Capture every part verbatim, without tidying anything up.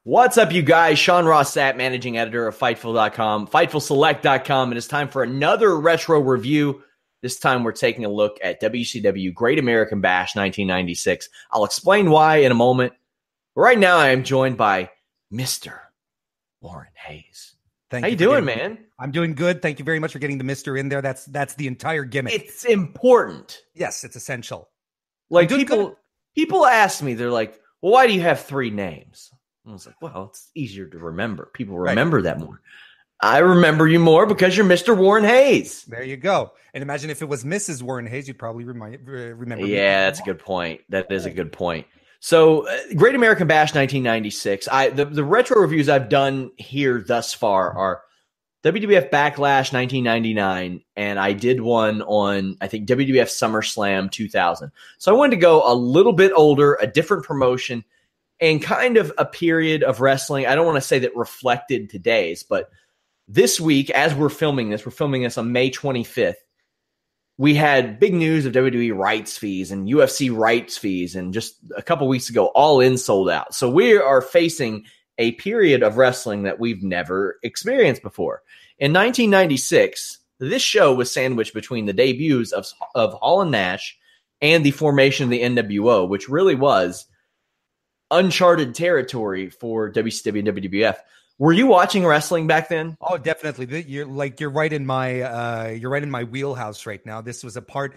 What's up, you guys? Sean Ross Sapp, managing editor of Fightful dot com, Fightful Select dot com. It is time for another retro review. This time we're taking a look at W C W Great American Bash nineteen ninety-six. I'll explain why in a moment. Right now I am joined by Mister Warren Hayes. Thank How you, you doing, getting, man? I'm doing good. Thank you very much for getting the Mister in there. That's that's the entire gimmick. It's important. Yes, it's essential. Like people, good. people ask me, they're like, well, why do you have three names? I was like, well, it's easier to remember. People remember right. that more. I remember you more because you're Mister Warren Hayes. There you go. And imagine if it was Missus Warren Hayes, you'd probably remind, remember. Yeah, that's a good point. That is a good point. So, uh, Great American Bash nineteen ninety-six. I the, the retro reviews I've done here thus far are W W F Backlash nineteen ninety-nine, and I did one on, I think, W W F SummerSlam two thousand. So I wanted to go a little bit older, a different promotion, and kind of a period of wrestling. I don't want to say that reflected today's, but this week, as we're filming this, we're filming this on May twenty-fifth, we had big news of W W E rights fees and U F C rights fees, and just a couple weeks ago, All In sold out. So we are facing a period of wrestling that we've never experienced before. In nineteen ninety-six, this show was sandwiched between the debuts of, of Hall and Nash and the formation of the N W O, which really was uncharted territory for W C W and W W F. Were you watching wrestling back then? Oh, definitely. You're like you're right in my uh, you're right in my wheelhouse right now. This was a part.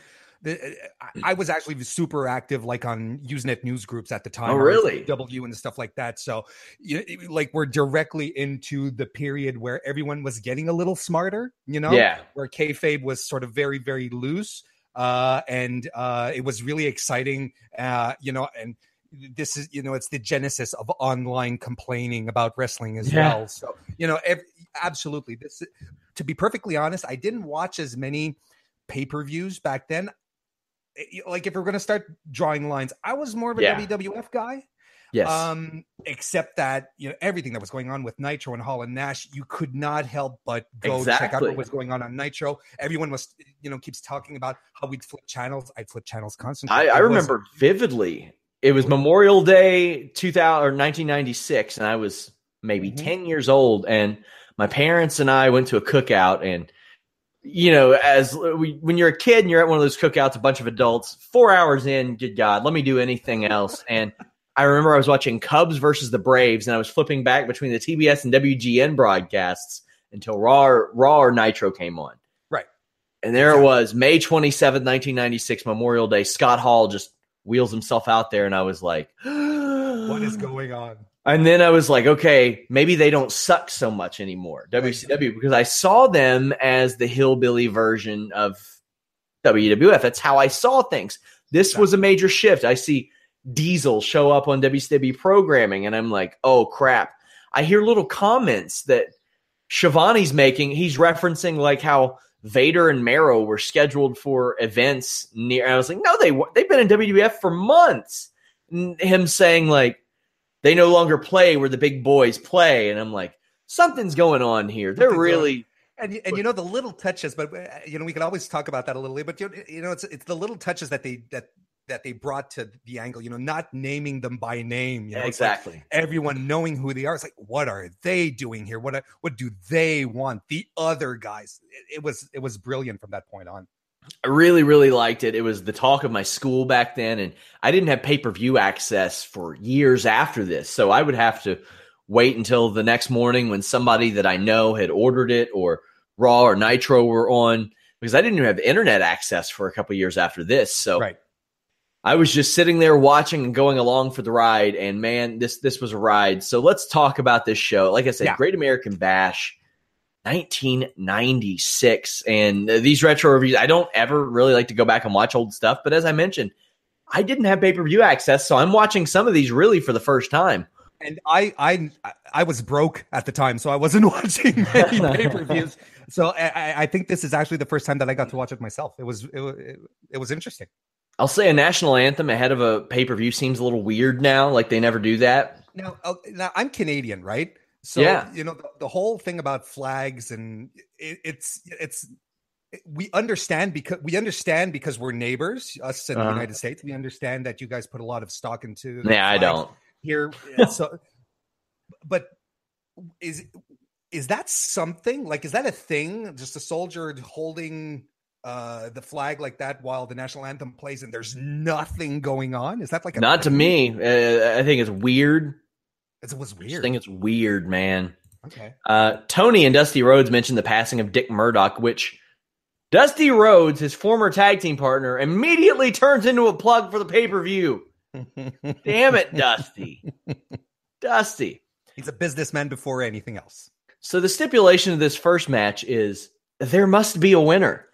I was actually super active, like on Usenet news groups at the time. Oh, really? W and stuff like that. So, you know, like we're directly into the period where everyone was getting a little smarter. You know, yeah, where kayfabe was sort of very, very loose, uh, and uh, it was really exciting. Uh, you know, and. This is, you know, it's the genesis of online complaining about wrestling as yeah. well. So, you know, every, absolutely. This, to be perfectly honest, I didn't watch as many pay-per-views back then. Like, if we're going to start drawing lines, I was more of a yeah. W W F guy. Yes. Um, except that, you know, everything that was going on with Nitro and Hall and Nash, you could not help but go exactly. check out what was going on on Nitro. Everyone was, you know, keeps talking about how we'd flip channels. I'd flip channels constantly. I, I remember was, vividly. It was Memorial Day two thousand or nineteen ninety-six, and I was maybe mm-hmm. ten years old, and my parents and I went to a cookout, and you know, as we, when you're a kid and you're at one of those cookouts, a bunch of adults, four hours in, good God, let me do anything else. And I remember I was watching Cubs versus the Braves, and I was flipping back between the T B S and W G N broadcasts until Raw or, Raw or Nitro came on. Right. And there exactly. it was, May twenty-seventh, nineteen ninety-six, Memorial Day. Scott Hall just wheels himself out there, and I was like, what is going on? And then I was like, okay, maybe they don't suck so much anymore, W C W, because I saw them as the hillbilly version of W W F. That's how I saw things. This was a major shift. I see Diesel show up on W C W programming, and I'm like, oh, crap. I hear little comments that Shivani's making. He's referencing like how Vader and Mero were scheduled for events near. I was like, no, they they've been in W W F for months. And him saying like they no longer play where the big boys play, and I'm like, something's going on here. They're something's really and and you know the little touches, but you know we can always talk about that a little bit. But you know it's it's the little touches that they that. that they brought to the angle, you know, not naming them by name. You know, exactly. Like everyone knowing who they are. It's like, what are they doing here? What, what do they want? The other guys. It, it was, it was brilliant from that point on. I really, really liked it. It was the talk of my school back then. And I didn't have pay-per-view access for years after this. So I would have to wait until the next morning when somebody that I know had ordered it, or Raw or Nitro were on, because I didn't even have internet access for a couple of years after this. So right. I was just sitting there watching and going along for the ride, and man, this this was a ride. So let's talk about this show. Like I said, yeah. Great American Bash, nineteen ninety-six, and these retro reviews, I don't ever really like to go back and watch old stuff, but as I mentioned, I didn't have pay-per-view access, so I'm watching some of these really for the first time. And I I I was broke at the time, so I wasn't watching many pay-per-views. So I, I think this is actually the first time that I got to watch it myself. It was it, it, it was interesting. I'll say a national anthem ahead of a pay-per-view seems a little weird now. Like they never do that. Now, uh, now I'm Canadian, right? So, yeah. you know, the, the whole thing about flags and it, it's, it's, it, we understand because we understand because we're neighbors, us in uh, the United States. We understand that you guys put a lot of stock into. Yeah, I don't. Here. So But is is that something? Like, is that a thing? Just a soldier holding uh, the flag like that while the national anthem plays and there's nothing going on? Is that like a Not to thing? me. Uh, I think it's weird. It was I weird. just think it's weird, man. Okay. Uh, Tony and Dusty Rhodes mentioned the passing of Dick Murdoch, which Dusty Rhodes, his former tag team partner, immediately turns into a plug for the pay-per-view. Damn it, Dusty. Dusty. He's a businessman before anything else. So the stipulation of this first match is there must be a winner.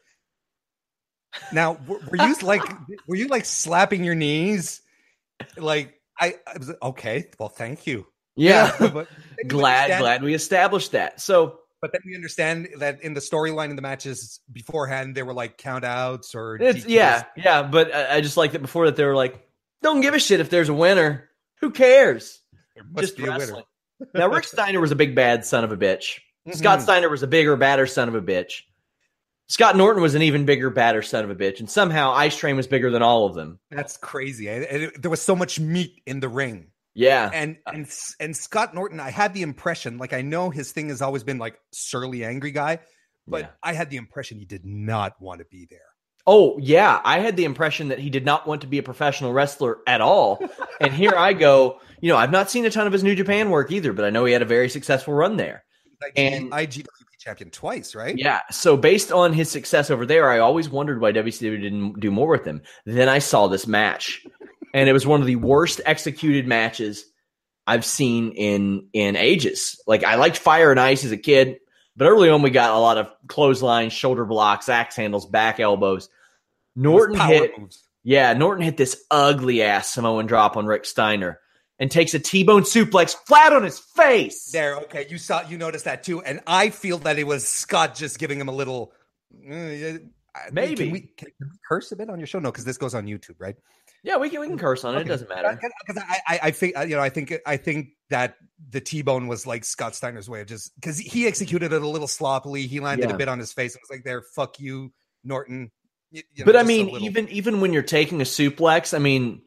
Now, were, were you like, were you like slapping your knees? Like, I, I was okay. Well, thank you. Yeah, yeah but glad glad we established that. So, but then we understand that in the storyline in the matches beforehand, there were like count outs or it's, yeah, yeah. But I, I just like that before that they were like, don't give a shit if there's a winner. Who cares? There must Just be wrestling. a winner. Now, Rick Steiner was a big bad son of a bitch. Mm-hmm. Scott Steiner was a bigger, badder son of a bitch. Scott Norton was an even bigger, badder son of a bitch. And somehow Ice Train was bigger than all of them. That's crazy. And it, there was so much meat in the ring. Yeah. And, and and Scott Norton, I had the impression, like, I know his thing has always been like surly, angry guy, but Yeah. I had the impression he did not want to be there. Oh, yeah. I had the impression that he did not want to be a professional wrestler at all. And here I go, you know, I've not seen a ton of his New Japan work either, but I know he had a very successful run there. Like, And I G W P champion twice, right? yeah. So based on his success over there, I always wondered why W C W didn't do more with him. Then I saw this match, and it was one of the worst executed matches I've seen in in ages. Like, I liked Fire and Ice as a kid, but early on we got a lot of clotheslines, shoulder blocks, axe handles, back elbows. Norton Power hit, moves. yeah, Norton hit this ugly ass Samoan drop on Rick Steiner and takes a T-bone suplex flat on his face. There, okay, you saw, you noticed that too, and I feel that it was Scott just giving him a little. Uh, Maybe. can we, can we curse a bit on your show? No, because this goes on YouTube, right? Yeah, we can we can curse on it. Okay. It doesn't matter. Because I, I, I think, you know, I think, I think that the T-bone was like Scott Steiner's way of just because he executed it a little sloppily. He landed Yeah. a bit on his face and was like, "There, fuck you, Norton." You, you know, But I just a mean, little- even even when you're taking a suplex, I mean,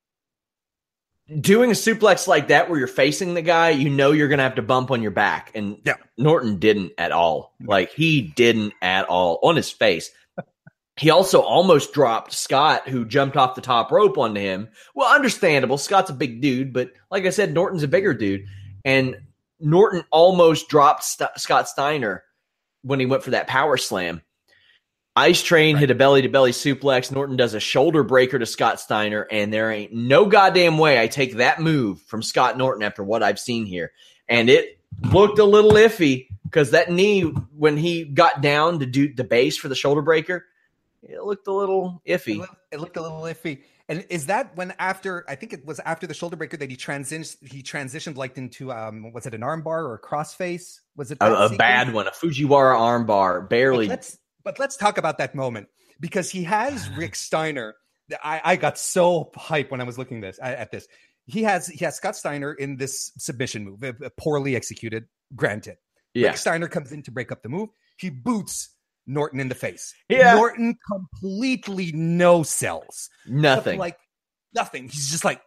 doing a suplex like that where you're facing the guy, you know you're going to have to bump on your back. And Yeah. Norton didn't at all. Like, he didn't at all on his face. He also almost dropped Scott, who jumped off the top rope onto him. Well, understandable. Scott's a big dude, but like I said, Norton's a bigger dude. And Norton almost dropped St- Scott Steiner when he went for that power slam. Ice Train Right. hit a belly-to-belly suplex. Norton does a shoulder breaker to Scott Steiner, and there ain't no goddamn way I take that move from Scott Norton after what I've seen here. And it looked a little iffy because that knee, when he got down to do the base for the shoulder breaker, it looked a little It iffy. looked, it looked a little iffy. And is that when after, I think it was after the shoulder breaker that he transitioned, he transitioned like into, um, was it an arm bar or a crossface? Was it A, that a sequence? bad one, a Fujiwara armbar, barely. But let's, but let's talk about that moment because he has Rick Steiner. I, I got so hyped when I was looking this at this. He has he has Scott Steiner in this submission move, uh, poorly executed, granted. Yeah. Rick Steiner comes in to break up the move. He boots Norton in the face. Yeah. Norton completely no sells. Nothing. Like nothing. He's just like,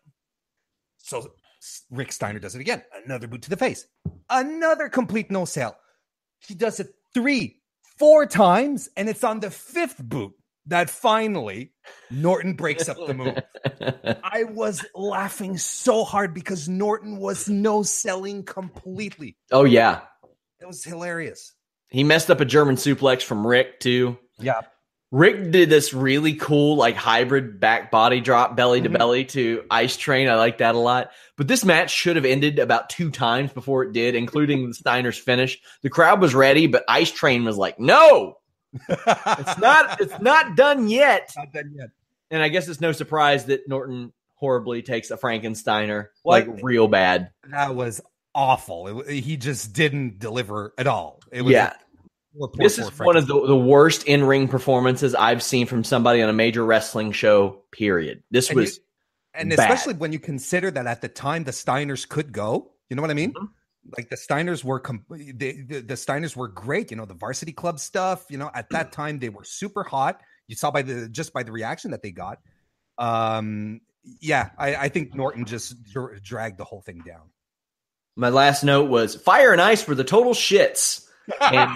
so Rick Steiner does it again. Another boot to the face. Another complete no sell. He does it three, four times, and it's on the fifth boot that finally Norton breaks up the move. I was laughing so hard because Norton was no selling completely. Oh, yeah. It was hilarious. He messed up a German suplex from Rick, too. Yeah. Rick did this really cool, like, hybrid back body drop, belly to Mhm. belly to Ice Train. I like that a lot. But this match should have ended about two times before it did, including Steiner's finish. The crowd was ready, but Ice Train was like, no, it's not, it's not done yet. Not done yet. And I guess it's no surprise that Norton horribly takes a Frankensteiner, What? like, real bad. That was awful. It, he just didn't deliver at all. It was Yeah. poor, poor, This poor is one of the, the worst in-ring performances I've seen from somebody on a major wrestling show, period. This And was you- and bad. especially when you consider that at the time the Steiners could go, you know what I mean? Mhm. Like the Steiners were, com- the, the, the Steiners were great. You know, the varsity club stuff, you know, at that time they were super hot. You saw by the, just by the reaction that they got. Um, yeah, I, I think Norton just dr- dragged the whole thing down. my last note was Fire and Ice were the total shits. And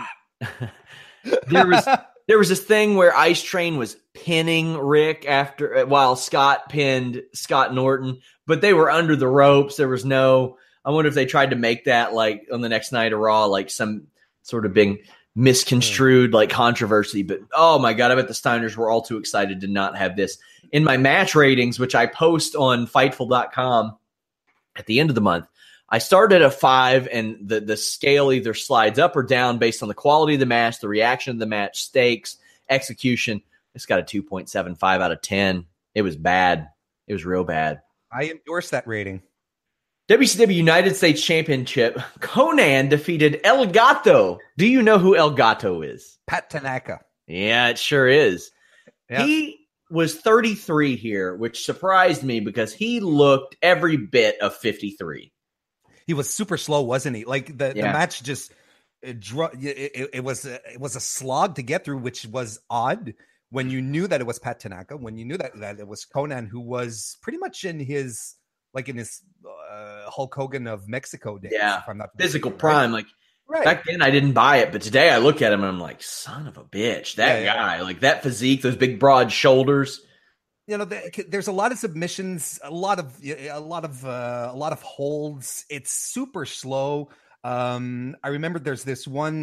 there was there was this thing where Ice Train was pinning Rick after while Scott pinned Scott Norton, but they were under the ropes. There was no. I wonder if they tried to make that like on the next night of Raw, like some sort of big misconstrued like controversy. But oh my god, I bet the Steiners were all too excited to not have this in my match ratings, which I post on Fightful dot com at the end of the month. I started at a five, and the, the scale either slides up or down based on the quality of the match, the reaction of the match, stakes, execution. It's got a two point seven five out of ten. It was bad. It was real bad. I endorse that rating. W C W United States Championship. Conan defeated El Gato. Do you know who El Gato is? Pat Tanaka. Yeah, it sure is. Yeah. He was thirty-three here, which surprised me because he looked every bit of fifty-three. He was super slow, wasn't he? Like the, Yeah. the match just it, dro- it, it, it was a, it was a slog to get through, which was odd when you knew that it was Pat Tanaka, when you knew that, that it was Conan, who was pretty much in his like in his uh, Hulk Hogan of Mexico days. Yeah, if I'm not physical mistaken, prime. Like right? back then, I didn't buy it, but today I look at him and I'm like, son of a bitch, that Yeah, yeah. guy, like that physique, those big broad shoulders. You know, the, there's a lot of submissions, a lot of a lot of uh, a lot of holds. It's super slow. Um, I remember there's this one.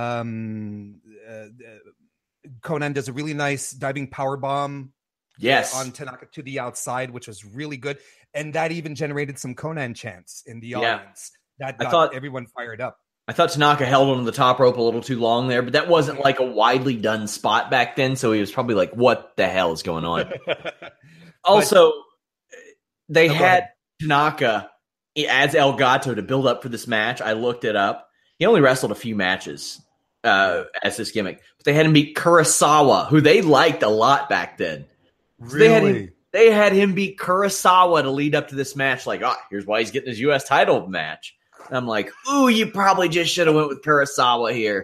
Um, uh, Conan does a really nice diving power bomb. Yes, on Tanaka to the outside, which was really good, and that even generated some Conan chants in the Yeah. audience. That I got thought- everyone fired up. I thought Tanaka held onto the top rope a little too long there, but that wasn't like a widely done spot back then, so he was probably like, what the hell is going on? Also, they No, go had ahead. Tanaka as El Gato to build up for this match. I looked it up. He only wrestled a few matches uh, as this gimmick, but they had him beat Kurosawa, who they liked a lot back then. So They had, him, they had him beat Kurosawa to lead up to this match. Like, oh, here's why he's getting his U S title match. And I'm like, ooh, you probably just should have went with Kurosawa here,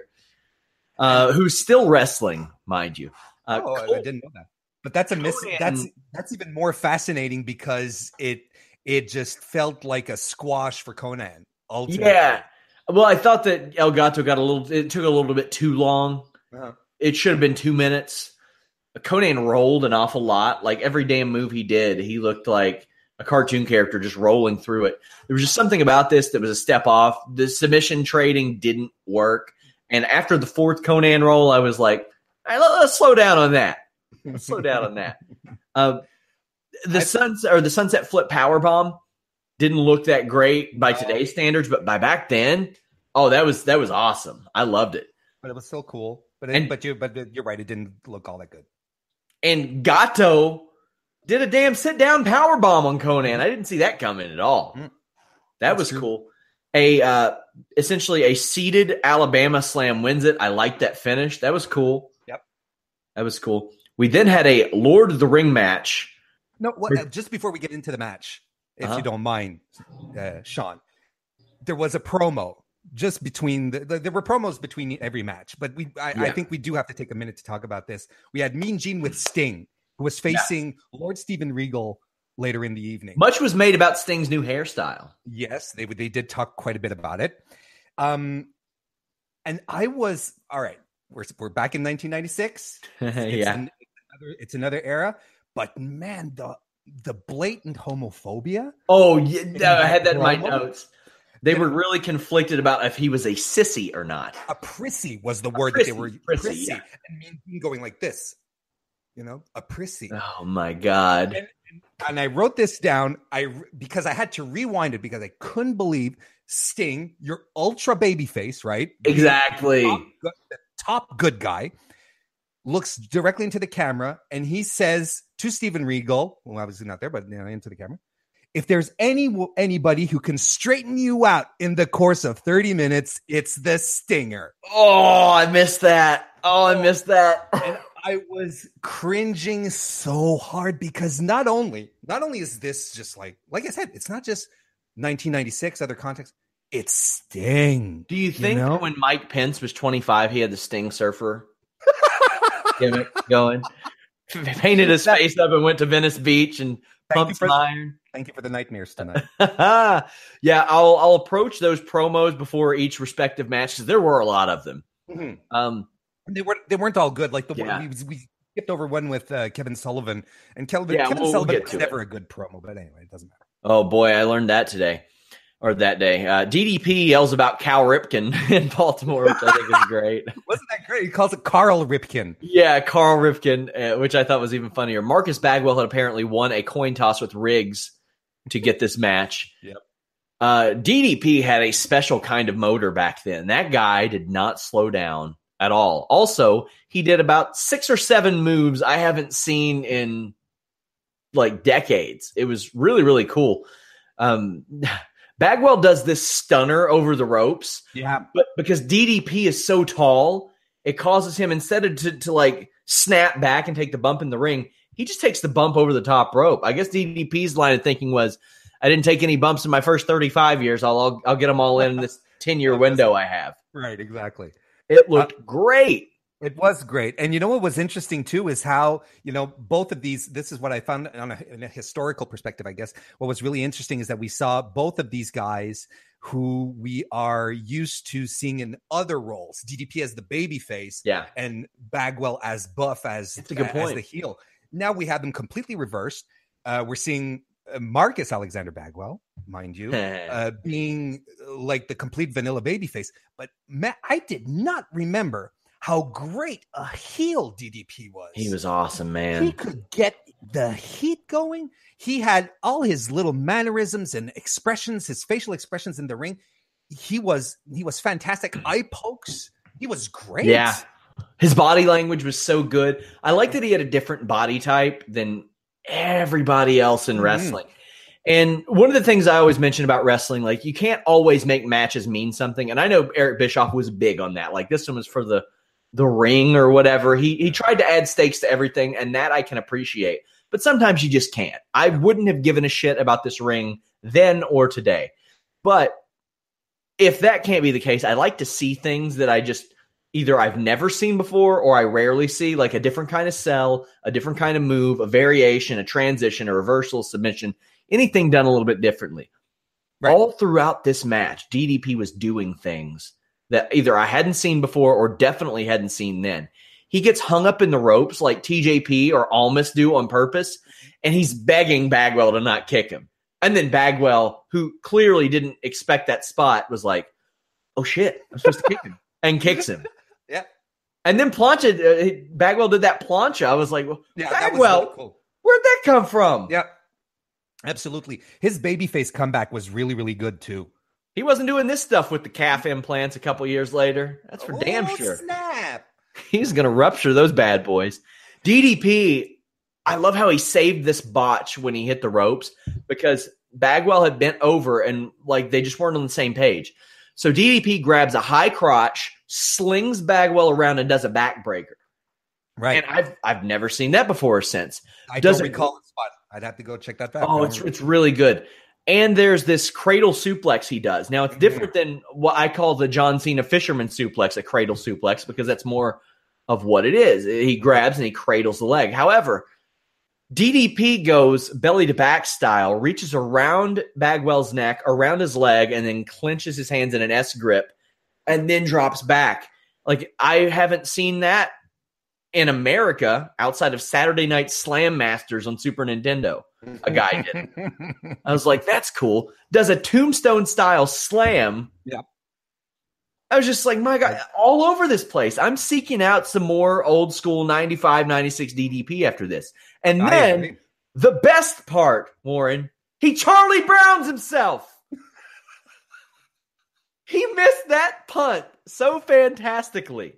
uh, who's still wrestling, mind you. Uh, oh, I- Col- I didn't know that. But that's a miss. Conan- That's that's even more fascinating because it it just felt like a squash for Conan. Ultimately. Yeah. Well, I thought that El Gato got a little, it took a little bit too long. Uh-huh. It should have been two minutes. Conan rolled an awful lot. Like every damn move he did, he looked like a cartoon character just rolling through it. There was just something about this that was a step off. The submission trading didn't work. And after the fourth Conan roll, I was like, all right, let- let's slow down on that. Let's slow down on that. Uh, the I- sunset or the sunset flip power bomb didn't look that great by No. today's standards, but by back then, oh, that was that was awesome. I loved it. But it was still cool. But it, And- but you but you're right. It didn't look all that good. And Gato did a damn sit down power bomb on Conan. I didn't see that coming at all. Mm. That That's was true. cool. A uh, essentially a seated Alabama slam wins it. I liked that finish. That was cool. Yep. That was cool. We then had a Lord of the Ring match. No, what, uh, just before we get into the match, if Uh-huh. you don't mind, uh, Sean, there was a promo just between the, the there were promos between every match, but we I, I Yeah. think we do have to take a minute to talk about this. We had Mean Gene with Sting, who was facing Lord Steven Regal later in the evening. Much was made about Sting's new hairstyle. Yes, they they did talk quite a bit about it. Um, and I was all right. We're we're back in nineteen ninety-six. It's, yeah. an, it's another it's another era, but man, the the blatant homophobia. Oh, yeah. I had that in my Promo? notes. They Yeah. were really conflicted about if he was a sissy or not. A prissy was the word that they prissy, were prissy, prissy, yeah. and Mean Gene going like this, you know, a prissy. Oh my God. And, and I wrote this down. I because I had to rewind it because I couldn't believe Sting, your ultra baby face, right? Exactly. Top good, the top good guy, looks directly into the camera and he says to Steven Regal, well, obviously not there, but you know, into the camera, if there's any anybody who can straighten you out in the course of thirty minutes, it's the Stinger. Oh, I missed that. Oh, I missed that. And I was cringing so hard because not only not only is this just like like I said, it's not just nineteen ninety-six other context, it's Sting. Do you think know? when Mike Pence was twenty-five, he had the Sting surfer gimmick going? Painted his face up and went to Venice Beach and Thank you pump for some iron. thank you for the nightmares tonight. Yeah, I'll I'll approach those promos before each respective match because there were a lot of them. Mm-hmm. Um, they weren't they weren't all good. Like the yeah. we, we skipped over one with uh, Kevin Sullivan, and Kelvin, yeah, Kevin we'll, Sullivan we'll was get to never it. a good promo. But anyway, it doesn't matter. Oh boy, I learned that today. Or that day. Uh, D D P yells about Cal Ripken in Baltimore, which I think is great. Wasn't that great? He calls it Carl Ripken. Yeah, Carl Ripken, uh, which I thought was even funnier. Marcus Bagwell had apparently won a coin toss with Riggs to get this match. Yep. Uh, D D P had a special kind of motor back then. That guy did not slow down at all. Also, he did about six or seven moves I haven't seen in like decades. It was really, really cool. Um, Bagwell does this stunner over the ropes. Yeah. But because D D P is so tall, it causes him, instead of to, to like snap back and take the bump in the ring, he just takes the bump over the top rope. I guess D D P's line of thinking was, I didn't take any bumps in my first thirty-five years. I'll I'll, I'll get them all in this ten-year window I have. Right, exactly. It looked uh, great. It was great. And you know what was interesting, too, is how, you know, both of these, this is what I found on a, in a historical perspective, I guess. What was really interesting is that we saw both of these guys who we are used to seeing in other roles. D D P as the baby face, yeah, and Bagwell as buff, as, That's a good point. as the heel. Now we have them completely reversed. Uh, we're seeing Marcus Alexander Bagwell, mind you, uh, being like the complete vanilla babyface. But Matt, I did not remember how great a heel D D P was. He was awesome, man. He could get the heat going. He had all his little mannerisms and expressions, his facial expressions in the ring. He was he was fantastic. Eye pokes. He was great. Yeah. His body language was so good. I like that he had a different body type than everybody else in mm-hmm. wrestling. And one of the things I always mention about wrestling, like you can't always make matches mean something. And I know Eric Bischoff was big on that. Like this one was for the the ring or whatever. He he tried to add stakes to everything, and that I can appreciate. But sometimes you just can't. I wouldn't have given a shit about this ring then or today. But if that can't be the case, I like to see things that I just either I've never seen before or I rarely see, like a different kind of sell, a different kind of move, a variation, a transition, a reversal, submission, anything done a little bit differently. Right. All throughout this match, D D P was doing things that either I hadn't seen before or definitely hadn't seen then. He gets hung up in the ropes like T J P or Almas do on purpose, and he's begging Bagwell to not kick him. And then Bagwell, who clearly didn't expect that spot, was like, oh shit, I'm supposed to kick him, and kicks him. Yeah. And then Plancha, uh, Bagwell did that Plancha. I was like, well, yeah, Bagwell, really cool. Where'd that come from? Yeah, absolutely. His babyface comeback was really, really good too. He wasn't doing this stuff with the calf implants a couple years later. That's for oh, damn sure. Snap. He's going to rupture those bad boys. D D P, I love how he saved this botch when he hit the ropes because Bagwell had bent over and like they just weren't on the same page. So D D P grabs a high crotch, slings Bagwell around, and does a backbreaker. Right. And I've I've never seen that before or since. I Does don't recall the spot. I'd have to go check that back. Oh, it's it's really good. And there's this cradle suplex he does. Now, it's different than what I call the John Cena fisherman suplex, a cradle suplex, because that's more of what it is. He grabs and he cradles the leg. However, D D P goes belly to back style, reaches around Bagwell's neck, around his leg, and then clenches his hands in an S grip, and then drops back. Like, I haven't seen that in America outside of Saturday Night Slam Masters on Super Nintendo. A guy did. I was like, that's cool. Does a tombstone style slam. Yeah. I was just like, my God, all over this place. I'm seeking out some more old school ninety-five, ninety-six D D P after this. And then the best part, Warren, he Charlie Browns himself. He missed that punt so fantastically.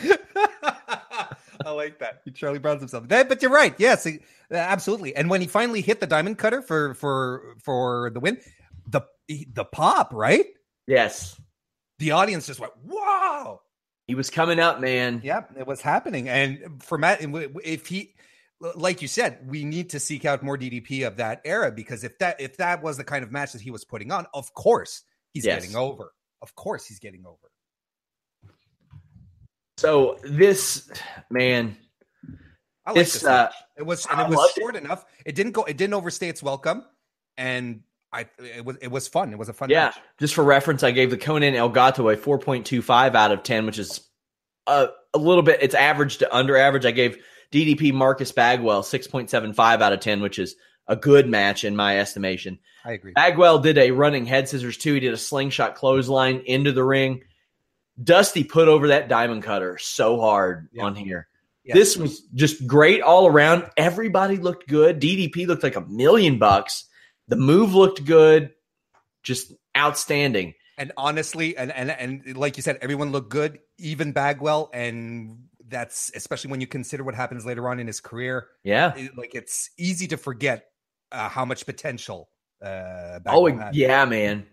I like that. He Charlie Brown's himself. That, but you're right. Yes, he, absolutely. And when he finally hit the diamond cutter for for for the win, the the pop, right? Yes. The audience just went, "Wow!" He was coming up, man. Yep, it was happening. And for Matt, if he, like you said, we need to seek out more D D P of that era because if that if that was the kind of match that he was putting on, of course he's yes. getting over. Of course he's getting over. So this, man, I like This, this. uh, match. It was and I it was loved short enough. It didn't go. It didn't overstay its welcome, and I it was it was fun. It was a fun Yeah, match. just for reference, I gave the Conan El Gato a four point two five out of ten, which is a, a little bit, it's average to under average. I gave D D P Marcus Bagwell six point seven five out of ten, which is a good match in my estimation. I agree. Bagwell did a running head scissors too. He did a slingshot clothesline into the ring. Dusty put over that diamond cutter so hard Yeah. on here. Yeah. This was just great all around. Everybody looked good. D D P looked like a million bucks. The move looked good. Just outstanding. And honestly, and, and and like you said, everyone looked good, even Bagwell, and that's especially when you consider what happens later on in his career. Yeah. It- like it's easy to forget uh, how much potential. Uh, Oh, Bagwell had. yeah, man.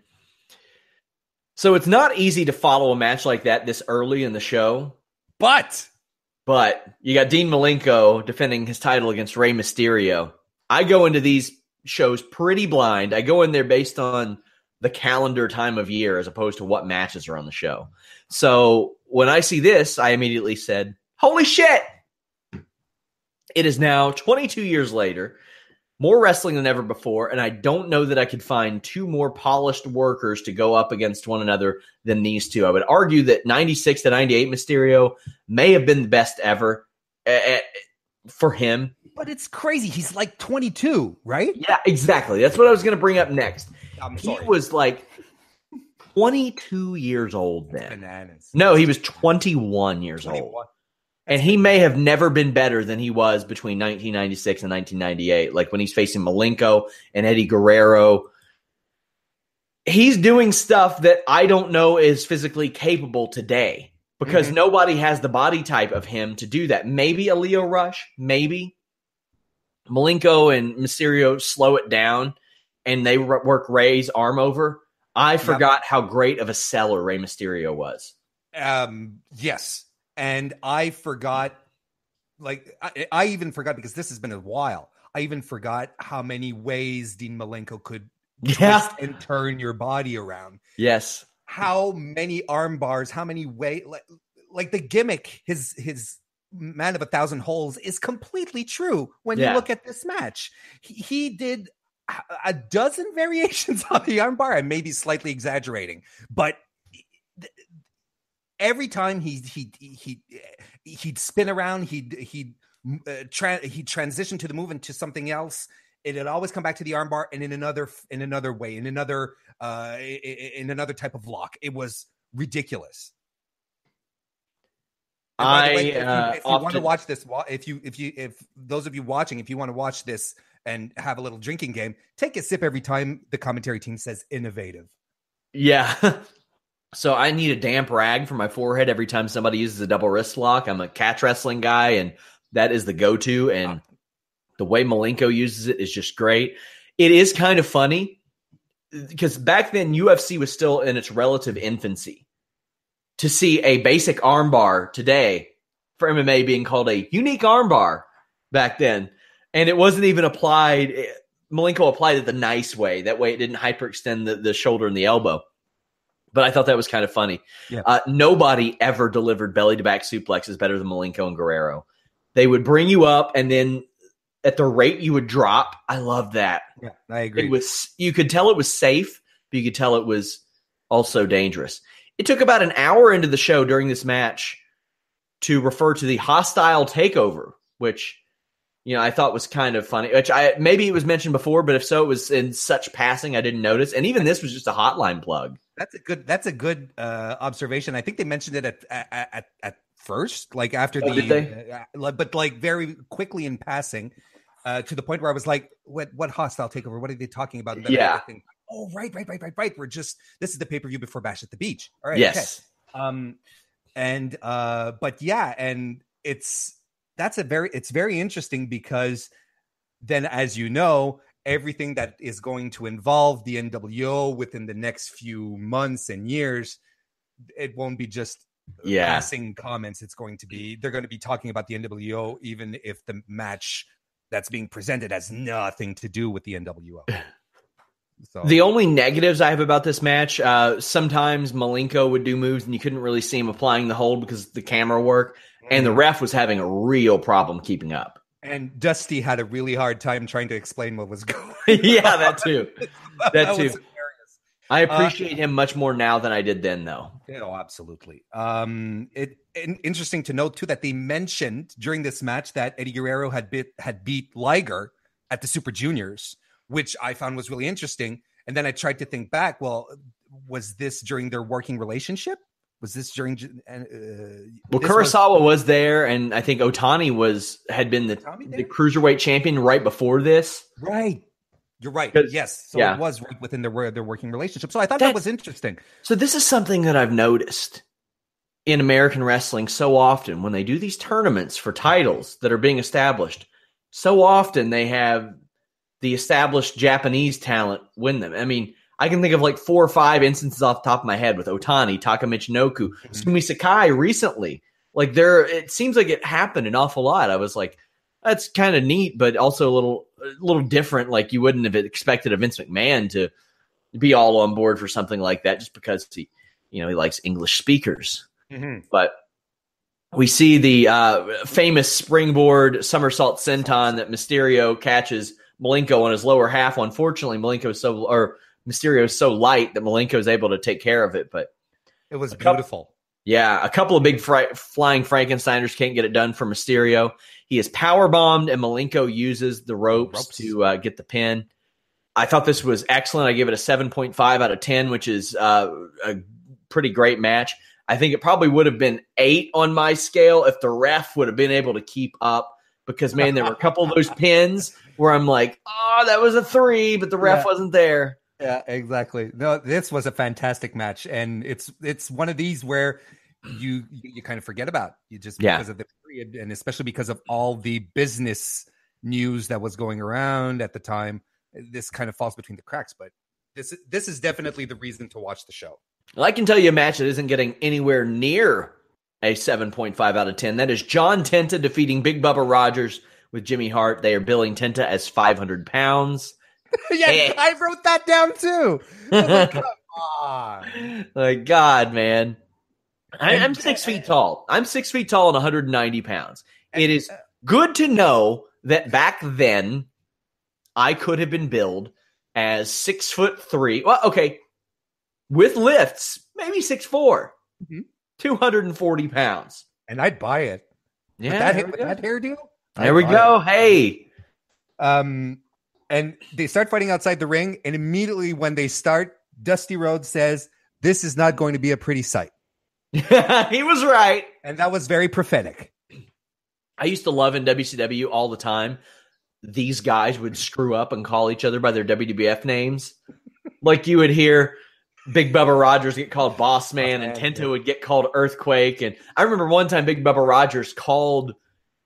So it's not easy to follow a match like that this early in the show, But but you got Dean Malenko defending his title against Rey Mysterio. I go into these shows pretty blind. I go in there based on the calendar time of year as opposed to what matches are on the show. So when I see this, I immediately said, holy shit! It is now twenty-two years later, more wrestling than ever before, and I don't know that I could find two more polished workers to go up against one another than these two. I would argue that ninety-six to ninety-eight Mysterio may have been the best ever uh, for him. but it's crazy. He's like twenty-two, right? Yeah, exactly. That's what I was going to bring up next. I'm He sorry. was like twenty-two years old then. Bananas. No, he was twenty-one years old. twenty-one. And he may have never been better than he was between nineteen ninety-six and nineteen ninety-eight. Like when he's facing Malenko and Eddie Guerrero. He's doing stuff that I don't know is physically capable today because Mhm. nobody has the body type of him to do that. Maybe a Leo Rush, maybe. Malenko and Mysterio slow it down and they r- work Rey's arm over. I forgot how great of a seller Rey Mysterio was. Um, yes. And I forgot, like, I, I even forgot because this has been a while. I even forgot how many ways Dean Malenko could Yeah. twist and turn your body around. Yes. How many arm bars, how many way, like, like the gimmick, his, his man of a thousand holes is completely true when Yeah. you look at this match. He, he did a- a dozen variations on the arm bar. I may be slightly exaggerating, but every time he he he he'd spin around, he'd he'd uh, tra- he'd transition to the move into something else. It'd always come back to the armbar and in another in another way, in another uh, in another type of lock. It was ridiculous. And by the I way, if you, uh, if you want to often- watch this, wa- if you if you if those of you watching, if you want to watch this and have a little drinking game, take a sip every time the commentary team says innovative. Yeah. So I need a damp rag for my forehead every time somebody uses a double wrist lock. I'm a catch wrestling guy, and that is the go-to. And the way Malenko uses it is just great. It is kind of funny because back then U F C was still in its relative infancy. To see a basic armbar today for M M A being called a unique armbar back then, and it wasn't even applied. Malenko applied it the nice way. That way it didn't hyperextend the, the shoulder and the elbow. But I thought that was kind of funny. Yeah. Uh, nobody ever delivered belly-to-back suplexes better than Malenko and Guerrero. They would bring you up, and then at the rate you would drop, I loved that. Yeah, I agree. It was, you could tell it was safe, but you could tell it was also dangerous. It took about an hour into the show during this match to refer to the hostile takeover, which, you know, I thought was kind of funny. Which I maybe it was mentioned before, but if so, it was in such passing I didn't notice. And even this was just a hotline plug. That's a good. That's a good uh, observation. I think they mentioned it at at at, at first, like after Oh, the, did they? uh, but like very quickly in passing, uh, to the point where I was like, "What? What hostile takeover? What are they talking about?" And then Yeah. I think, oh, right, right, right, right, right. We're just this is the pay per view before Bash at the Beach. All right. Yes. Okay. Um, and uh, but yeah, and it's that's a very it's very interesting because then, as you know, everything that is going to involve the N W O within the next few months and years, it won't be just Yeah. passing comments. It's going to be, they're going to be talking about the N W O, even if the match that's being presented has nothing to do with the N W O. So The only negatives I have about this match, uh, sometimes Malenko would do moves and you couldn't really see him applying the hold because of the camera work, and the ref was having a real problem keeping up. And Dusty had a really hard time trying to explain what was going on. Yeah, that too. That, that too. Was hilarious. I appreciate uh, him much more now than I did then, though. Oh, absolutely. Um, it, it interesting to note too that they mentioned during this match that Eddie Guerrero had beat had beat Liger at the Super Juniors, which I found was really interesting. And then I tried to think back. Well, was this during their working relationship? Was this during? Uh, well, Kurosawa was, was there, and I think Otani was had been the, the cruiserweight champion right before this. Right, you're right. Yes, so yeah. It was right within their their working relationship. So I thought that, that was interesting. So this is something that I've noticed in American wrestling so often when they do these tournaments for titles that are being established. So often they have the established Japanese talent win them. I mean. I can think of like four or five instances off the top of my head with Otani, Taka Michinoku, mm-hmm. Sumi Sakai recently. Like there, it seems like it happened an awful lot. I was like, that's kind of neat, but also a little, a little different. Like you wouldn't have expected a Vince McMahon to be all on board for something like that, just because he, you know, he likes English speakers. Mm-hmm. But we see the uh, famous springboard somersault senton that Mysterio catches Malenko on his lower half. Unfortunately, Malenko is so or Mysterio is so light that Malenko is able to take care of it, but it was beautiful. Couple, yeah, a couple of big fri- flying Frankensteiners can't get it done for Mysterio. He is power bombed, and Malenko uses the ropes, ropes. to uh, get the pin. I thought this was excellent. I give it a seven point five out of ten, which is uh, a pretty great match. I think it probably would have been eight on my scale if the ref would have been able to keep up, because, man, there were a couple of those pins where I'm like, oh, that was a three, but the ref yeah. wasn't there. Yeah, exactly. No, this was a fantastic match, and it's it's one of these where you you kind of forget about you just yeah. because of the period, and especially because of all the business news that was going around at the time. This kind of falls between the cracks, but this this is definitely the reason to watch the show. Well, I can tell you a match that isn't getting anywhere near a seven point five out of ten. That is John Tenta defeating Big Bubba Rogers with Jimmy Hart. They are billing Tenta as five hundred pounds. Yeah, hey. I wrote that down too. Like, come on. Like, God, man. I, I'm six feet tall. I'm six feet tall and one hundred ninety pounds. It is good to know that back then I could have been billed as six foot three. Well, okay. With lifts, maybe six four, mm-hmm. two hundred forty pounds. And I'd buy it. Yeah. With that, with that hairdo? There we go. It. Hey. Um, And they start fighting outside the ring, and immediately when they start, Dusty Rhodes says, "This is not going to be a pretty sight." He was right. And that was very prophetic. I used to love in W C W all the time, these guys would screw up and call each other by their W W F names. Like you would hear Big Bubba Rogers get called Boss Man, and Tenta would get called Earthquake. And I remember one time Big Bubba Rogers called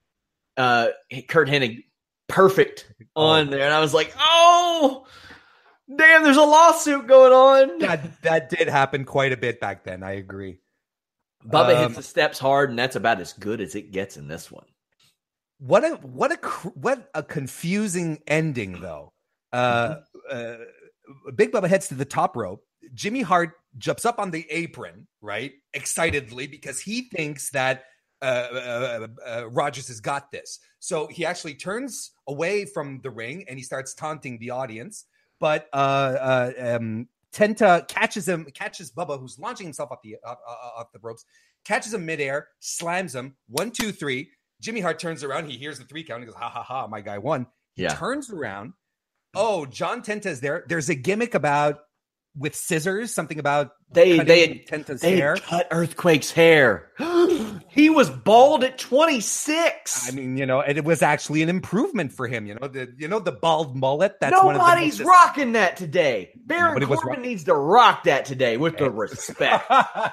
uh, Kurt Hennig Perfect on there, and I was like, "Oh, damn! There's a lawsuit going on." That that did happen quite a bit back then. I agree. Bubba um, hits the steps hard, and that's about as good as it gets in this one. What a what a what a confusing ending, though. Uh, uh, Big Bubba heads to the top rope. Jimmy Hart jumps up on the apron, right, excitedly, because he thinks that uh, uh, uh, Rogers has got this. So he actually turns away from the ring and he starts taunting the audience. But uh, uh, um, Tenta catches him, catches Bubba, who's launching himself off the uh, uh, off the ropes, catches him midair, slams him. One, two, three. Jimmy Hart turns around. He hears the three count. He goes, "Ha ha ha! My guy won." He yeah. turns around. Oh, John Tenta is there. There's a gimmick about with scissors, something about they they Tenta's they hair. cut Earthquake's hair. He was bald at twenty-six. I mean, you know, and it was actually an improvement for him. You know, the you know the bald mullet. That's nobody's one of the most... rocking that today. Baron Nobody Corbin needs to rock that today with the respect.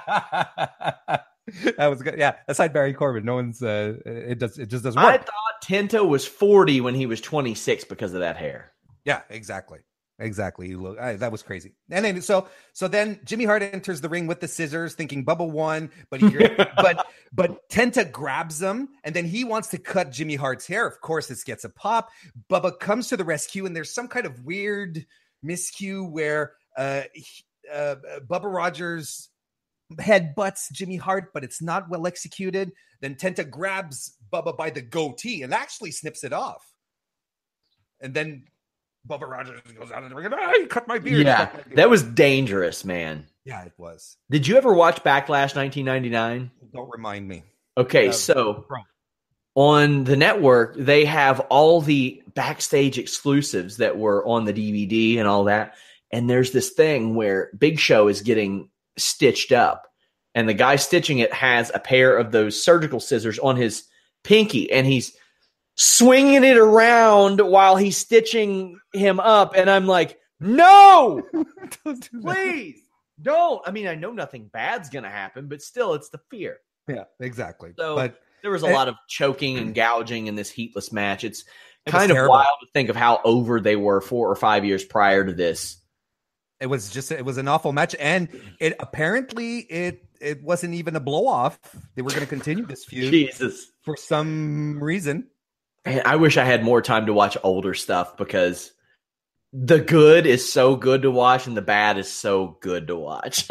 That was good. Yeah, aside Barry Corbin, no one's. Uh, it does. It just doesn't work. I thought Tenta was forty when he was twenty-six because of that hair. Yeah, exactly. Exactly. You look. I, that was crazy. And then so so then Jimmy Hart enters the ring with the scissors, thinking Bubba won, but he, but but Tenta grabs him, and then he wants to cut Jimmy Hart's hair. Of course, this gets a pop. Bubba comes to the rescue, and there's some kind of weird miscue where uh, he, uh Bubba Rogers headbutts Jimmy Hart, but it's not well executed. Then Tenta grabs Bubba by the goatee and actually snips it off. And then Bubba Rogers goes out of the ring and, ah, you cut my beard. Yeah, my beard. That was dangerous, man. Yeah, it was. Did you ever watch Backlash nineteen ninety-nine? Don't remind me. Okay, Uh, so bro. on the network, they have all the backstage exclusives that were on the D V D and all that. And there's this thing where Big Show is getting stitched up. And the guy stitching it has a pair of those surgical scissors on his pinky. And he's swinging it around while he's stitching him up. And I'm like, no, Don't do that. please don't. I mean, I know nothing bad's going to happen, but still, it's the fear. Yeah, exactly. So but there was a it- lot of choking and gouging in this heatless match. It's It was kind of terrible. wild to think of how over they were four or five years prior to this. it was just it was an awful match, and it apparently it it wasn't even a blow off. They were going to continue this feud Jesus. for some reason. Man, I wish I had more time to watch older stuff because the good is so good to watch and the bad is so good to watch.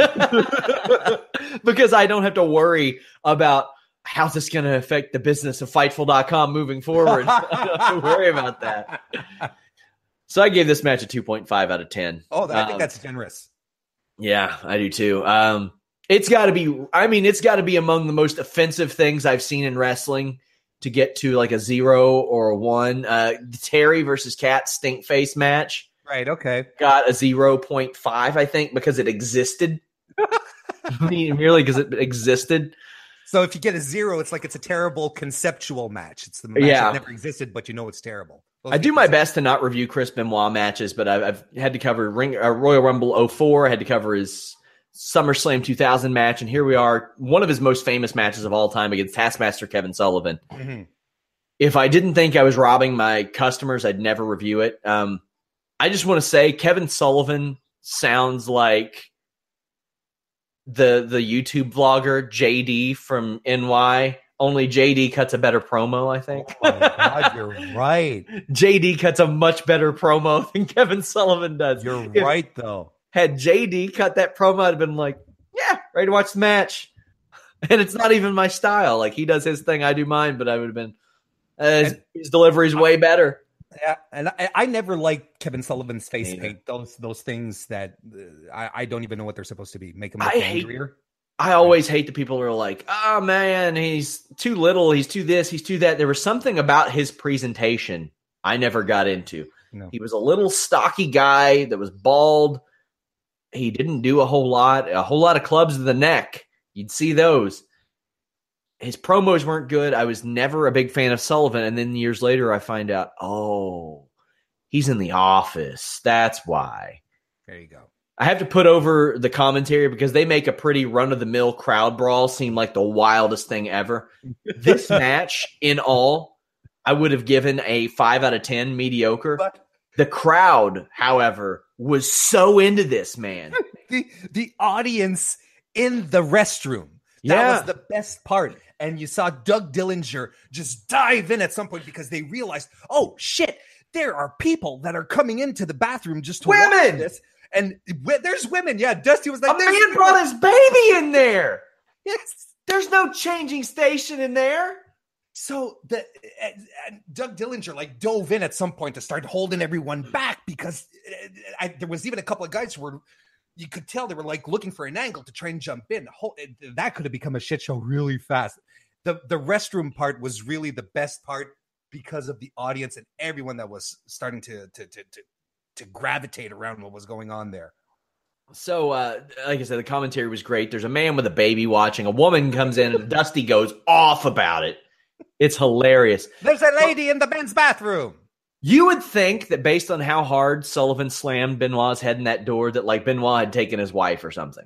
Because I don't have to worry about how's this going to affect the business of Fightful dot com moving forward. I don't have to worry about that. So I gave this match a two point five out of ten. Oh, I think Um, that's generous. Yeah, I do too. Um, it's got to be, I mean, it's got to be among the most offensive things I've seen in wrestling to get to like a zero or a one. Uh, Terry versus Cat stink face match Right. Okay. got a zero point five, I think, because it existed. I mean, merely because it existed. So if you get a zero, it's like it's a terrible conceptual match. It's the match Yeah. that never existed, but you know it's terrible. Those I do get my the- best to not review Chris Benoit matches, but I've, I've had to cover Ring, uh, Royal Rumble oh four. I had to cover his SummerSlam two thousand match, and here we are, one of his most famous matches of all time against Taskmaster Kevin Sullivan. Mhm. If I didn't think I was robbing my customers, I'd never review it. Um, I just want to say Kevin Sullivan sounds like the the YouTube vlogger J D from N Y. Only J D cuts a better promo, I think. Oh my God, you're right. J D cuts a much better promo than Kevin Sullivan does. You're If- right, though. Had J D cut that promo, I'd have been like, yeah, ready to watch the match. And it's not even my style. Like, he does his thing, I do mine, but I would have been, uh, his, And- his delivery's way better. Yeah, and I, I never liked Kevin Sullivan's face Me either. paint. Those those things that uh, I, I don't even know what they're supposed to be. Make him look I hate- angrier. I always hate the people who are like, oh man, he's too little, he's too this, he's too that. There was something about his presentation I never got into. No. He was a little stocky guy that was bald. He didn't do a whole lot, a whole lot of clubs to the neck. You'd see those. His promos weren't good. I was never a big fan of Sullivan. And then years later, I find out, oh, he's in The Office. That's why. There you go. I have to put over the commentary because they make a pretty run-of-the-mill crowd brawl seem like the wildest thing ever. This match, in all, I would have given a five out of ten, mediocre. But The crowd, however, was so into this, man. the the audience in the restroom. That Yeah. was the best part. And you saw Doug Dillinger just dive in at some point because they realized, oh shit, there are people that are coming into the bathroom just to watch Women! this. And w- there's women. Yeah, Dusty was A like, "There's man women." brought his baby in there. Yes. There's no changing station in there. So the and, and Doug Dillinger like dove in at some point to start holding everyone back because uh, I, there was even a couple of guys who were, you could tell they were like looking for an angle to try and jump in. Whole- That could have become a shit show really fast. The the restroom part was really the best part because of the audience and everyone that was starting to to to to, to gravitate around what was going on there. So, uh, like I said, the commentary was great. There's a man with a baby watching. A woman comes in, and Dusty goes off about it. It's hilarious. There's a lady in the men's bathroom. You would think that based on how hard Sullivan slammed Benoit's head in that door, that like Benoit had taken his wife or something.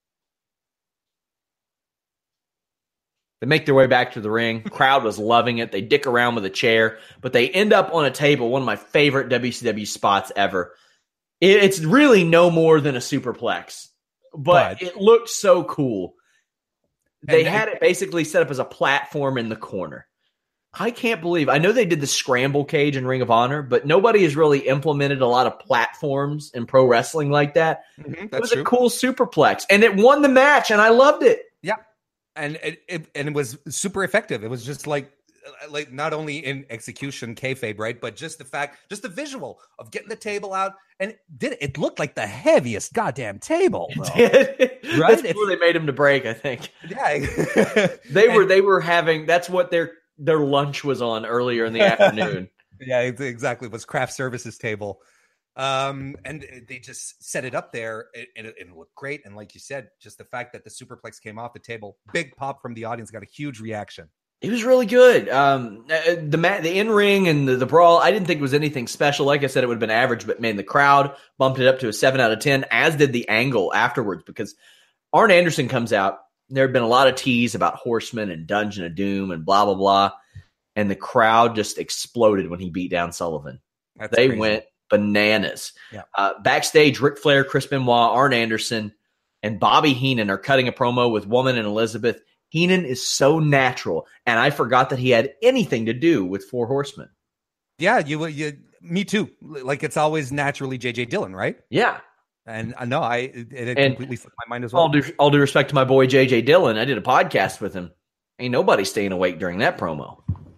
They make their way back to the ring. Crowd was loving it. They dick around with a chair, but they end up on a table, one of my favorite W C W spots ever. It, it's really no more than a superplex, but, But- it looked so cool. They And- had it basically set up as a platform in the corner. I can't believe. I know they did the scramble cage in Ring of Honor, but nobody has really implemented a lot of platforms in pro wrestling like that. Mm-hmm, it was true. a cool superplex, and it won the match, and I loved it. Yeah, and it, it and it was super effective. It was just like like not only in execution, kayfabe, right, but just the fact, just the visual of getting the table out, and it did it looked like the heaviest goddamn table, though. It did. Right? That's before they made him to break. I think. Yeah, they and, were they were having. That's what their their lunch was on earlier in the afternoon. Yeah, exactly. It was craft services table. Um, and they just set it up there, and it, it looked great. And like you said, just the fact that the superplex came off the table, big pop from the audience, got a huge reaction. It was really good. Um, the mat, the in ring, and the, the brawl. I didn't think it was anything special. Like I said, it would have been average, but man, the crowd bumped it up to a seven out of ten. As did the angle afterwards, because Arn Anderson comes out. There had been a lot of tease about Horseman and Dungeon of Doom and blah blah blah, and the crowd just exploded when he beat down Sullivan. That's they crazy. went bananas. Yeah. Uh, backstage, Ric Flair, Chris Benoit, Arn Anderson, and Bobby Heenan are cutting a promo with Woman and Elizabeth. Heenan is so natural, and I forgot that he had anything to do with Four Horsemen. Yeah, you, you, me too. Like it's always naturally J J Dillon, right? Yeah, and I know I it, it and completely slipped my mind as well. All due, all due respect to my boy J J Dillon, I did a podcast with him. Ain't nobody staying awake during that promo.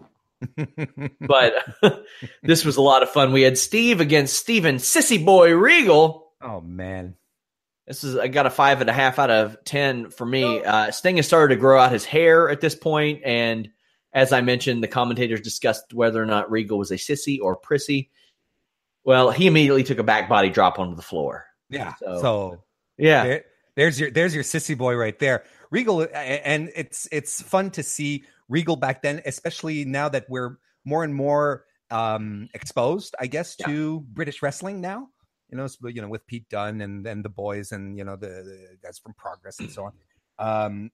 But this was a lot of fun. We had Steve against Steven Sissy Boy Regal. Oh man. This is I got a five and a half out of ten for me. Uh, Sting has started to grow out his hair at this point, and as I mentioned, the commentators discussed whether or not Regal was a sissy or prissy. Well, he immediately took a back body drop onto the floor. Yeah. So, so yeah, there, there's your there's your sissy boy right there, Regal, and it's it's fun to see Regal back then, especially now that we're more and more um, exposed, I guess, yeah. to British wrestling now. You know, you know, with Pete Dunne and and the boys, and you know the, the guys from Progress and so on. Um,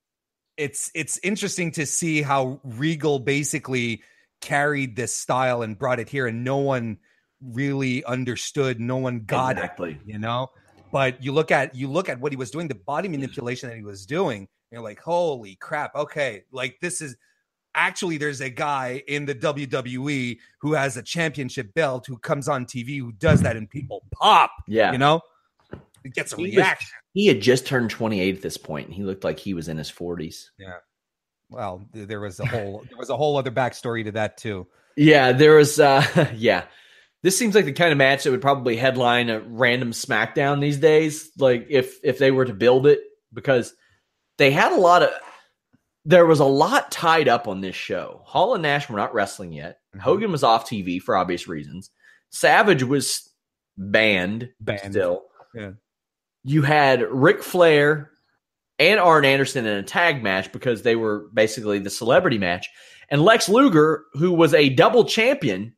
it's it's interesting to see how Regal basically carried this style and brought it here, and no one really understood, no one got exactly. it. You know, but you look at you look at what he was doing, the body manipulation that he was doing, and you're like, holy crap! Okay, like this is. Actually, there's a guy in the W W E who has a championship belt who comes on T V who does that, and people pop. Yeah, you know, it gets a he reaction. Was, he had just turned twenty-eight at this point, and he looked like he was in his forties. Yeah. Well, there was a whole there was a whole other backstory to that too. Yeah, there was. Uh, yeah, this seems like the kind of match that would probably headline a random SmackDown these days. Like if if they were to build it, because they had a lot of. There was a lot tied up on this show. Hall and Nash were not wrestling yet. Mm-hmm. Hogan was off T V for obvious reasons. Savage was banned, banned. still. Yeah. You had Ric Flair and Arn Anderson in a tag match because they were basically the celebrity match. And Lex Luger, who was a double champion,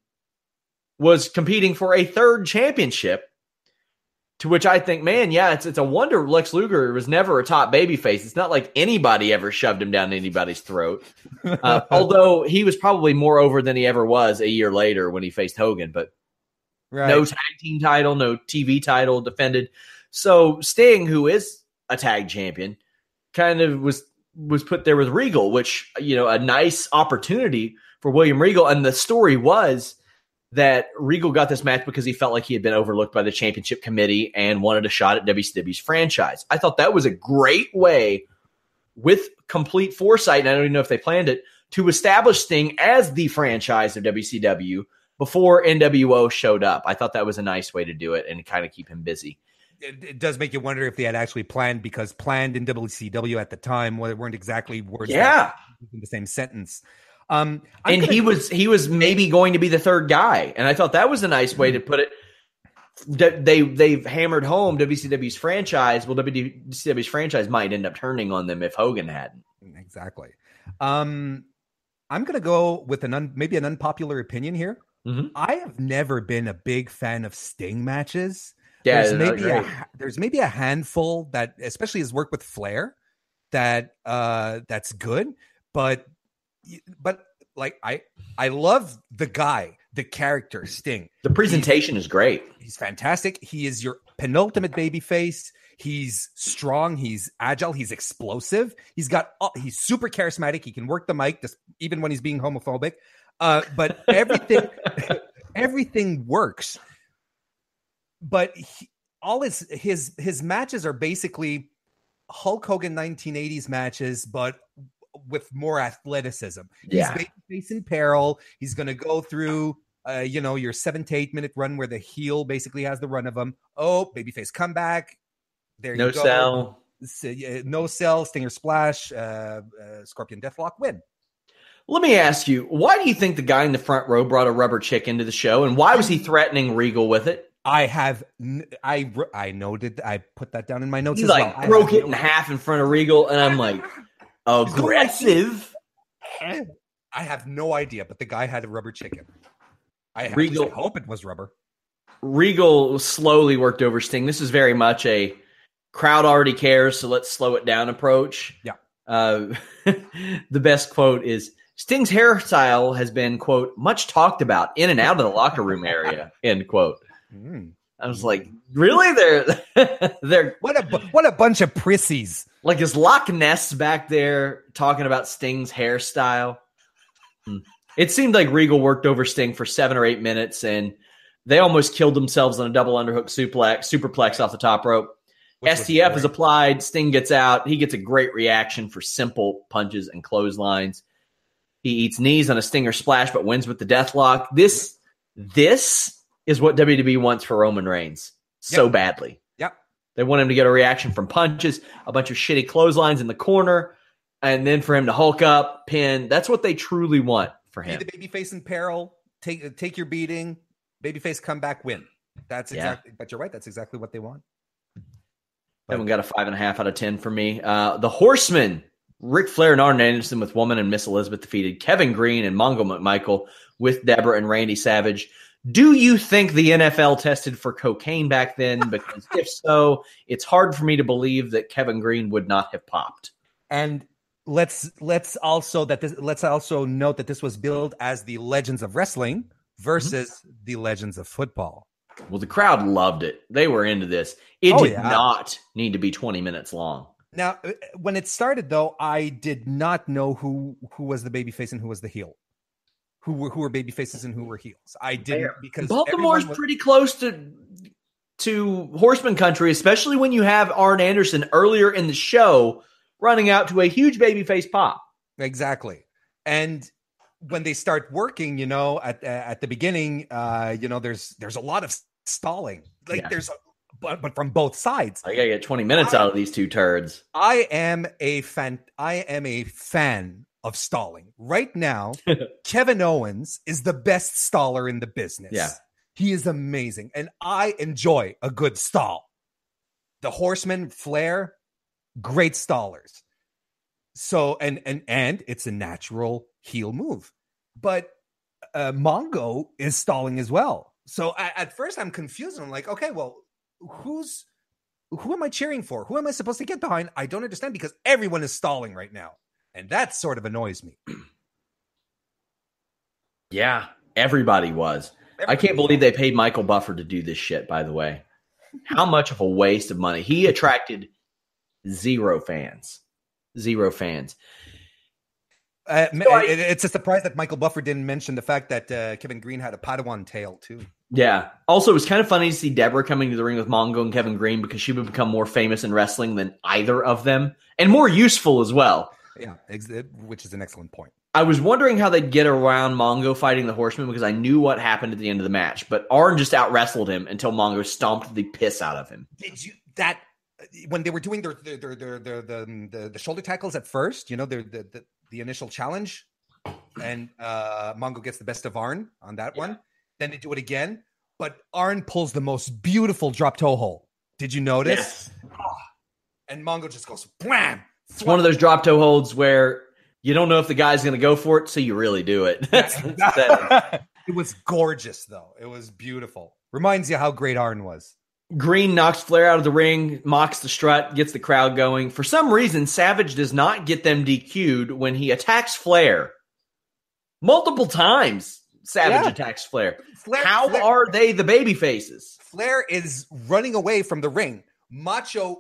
was competing for a third championship. To which I think, man, yeah, it's it's a wonder Lex Luger was never a top babyface. It's not like anybody ever shoved him down anybody's throat. Uh, although he was probably more over than he ever was a year later when he faced Hogan. But right. No tag team title, no T V title defended. So Sting, who is a tag champion, kind of was was put there with Regal, which, you know, a nice opportunity for William Regal. And the story was that Regal got this match because he felt like he had been overlooked by the championship committee and wanted a shot at W C W's franchise. I thought that was a great way, with complete foresight, and I don't even know if they planned it, to establish Sting as the franchise of W C W before N W O showed up. I thought that was a nice way to do it and kind of keep him busy. It, it does make you wonder if they had actually planned, because planned in W C W at the time weren't exactly words yeah. in the same sentence. Um, and gonna... he was he was maybe going to be the third guy, and I thought that was a nice way to put it. They they've hammered home W C W's franchise. Well, W C W's franchise might end up turning on them if Hogan hadn't. Exactly. Um, I'm going to go with an un, maybe an unpopular opinion here. Mm-hmm. I have never been a big fan of Sting matches. Yeah, there's maybe a, there's maybe a handful that, especially his work with Flair, that uh, that's good, but. But like I, I love the guy, the character Sting. The presentation he's, is great. He's fantastic. He is your penultimate baby face. He's strong. He's agile. He's explosive. He's got. Uh, he's super charismatic. He can work the mic, just, even when he's being homophobic. Uh, but everything, everything works. But he, all his his his matches are basically Hulk Hogan nineteen eighties matches, but with more athleticism. Yeah. He's babyface in peril. He's going to go through, uh, you know, your seven to eight minute run where the heel basically has the run of him. Oh, babyface comeback. There no you go. Cell. So, uh, no cell, Stinger Splash, uh, uh, Scorpion Deathlock, win. Let me ask you, why do you think the guy in the front row brought a rubber chick into the show, and why was he threatening Regal with it? I have, I, I noted, I put that down in my notes. He as like well. broke it in half in front of Regal, and I'm like, aggressive. I have no idea, but the guy had a rubber chicken. I Regal, hope it was rubber. Regal slowly worked over Sting. This is very much a crowd already cares, so let's slow it down approach. Yeah. Uh, the best quote is, Sting's hairstyle has been, quote, much talked about in and out of the locker room area, end quote. Mm. I was like, really? They're, they're what a what a bunch of prissies. Like, is Loch Ness back there talking about Sting's hairstyle? Hmm. It seemed like Regal worked over Sting for seven or eight minutes, and they almost killed themselves on a double underhook suplex, superplex off the top rope. Which S T F is applied. Sting gets out. He gets a great reaction for simple punches and clotheslines. He eats knees on a Stinger Splash, but wins with the Deathlock. This, this is what W W E wants for Roman Reigns so yep. badly. Yep. They want him to get a reaction from punches, a bunch of shitty clotheslines in the corner, and then for him to Hulk up, pin. That's what they truly want for him. Be the babyface in peril. Take take your beating. Babyface come back, win. That's exactly. Yeah. But you're right. That's exactly what they want. That one got a five and a half out of ten for me. Uh, the Horsemen, Ric Flair and Arn Anderson with Woman and Miss Elizabeth defeated Kevin Green and Mongo McMichael with Deborah and Randy Savage. Do you think the N F L tested for cocaine back then? Because if so, it's hard for me to believe that Kevin Green would not have popped. And let's let's also that this, let's also note that this was billed as the Legends of Wrestling versus mm-hmm. the Legends of Football. Well, the crowd loved it. They were into this. It oh, did yeah. not need to be twenty minutes long. Now, when it started, though, I did not know who who was the babyface and who was the heel. Who were who were baby faces and who were heels? I didn't because Baltimore's was, pretty close to to Horseman country, especially when you have Arn Anderson earlier in the show running out to a huge babyface pop. Exactly, and when they start working, you know, at at the beginning, uh, you know, there's there's a lot of stalling. Like yeah. there's, a, but but from both sides. I gotta get twenty minutes I, out of these two turds. I am a fan. I am a fan. Of stalling right now. Kevin Owens is the best staller in the business. Yeah, he is amazing, and I enjoy a good stall. The Horsemen, Flair, great stallers. So and and and it's a natural heel move, but uh, Mongo is stalling as well. So I, at first I'm confused. I'm like, okay, well, who's who am I cheering for? Who am I supposed to get behind? I don't understand because everyone is stalling right now. And that sort of annoys me. Yeah, everybody was. Everybody I can't believe they paid Michael Buffer to do this shit, by the way. How much of a waste of money. He attracted zero fans. Zero fans. Uh, so I, it's a surprise that Michael Buffer didn't mention the fact that uh, Kevin Green had a Padawan tail, too. Yeah. Also, it was kind of funny to see Deborah coming to the ring with Mongo and Kevin Green because she would become more famous in wrestling than either of them. And more useful as well. Yeah, which is an excellent point. I was wondering how they'd get around Mongo fighting the Horseman because I knew what happened at the end of the match. But Arn just out wrestled him until Mongo stomped the piss out of him. Did you that when they were doing their their their, their, their the, the the shoulder tackles at first? You know, the the the, the initial challenge, and uh, Mongo gets the best of Arn on that yeah. one. Then they do it again, but Arn pulls the most beautiful drop toe hold. Did you notice? Yes. Oh. And Mongo just goes blam. It's one of those drop toe holds where you don't know if the guy's going to go for it, so you really do it. That's, that's it was gorgeous, though. It was beautiful. Reminds you how great Arn was. Green knocks Flair out of the ring, mocks the strut, gets the crowd going. For some reason, Savage does not get them D Q'd when he attacks Flair. Multiple times, Savage yeah. attacks Flair. Flair how Flair, are they the baby faces? Flair is running away from the ring. Macho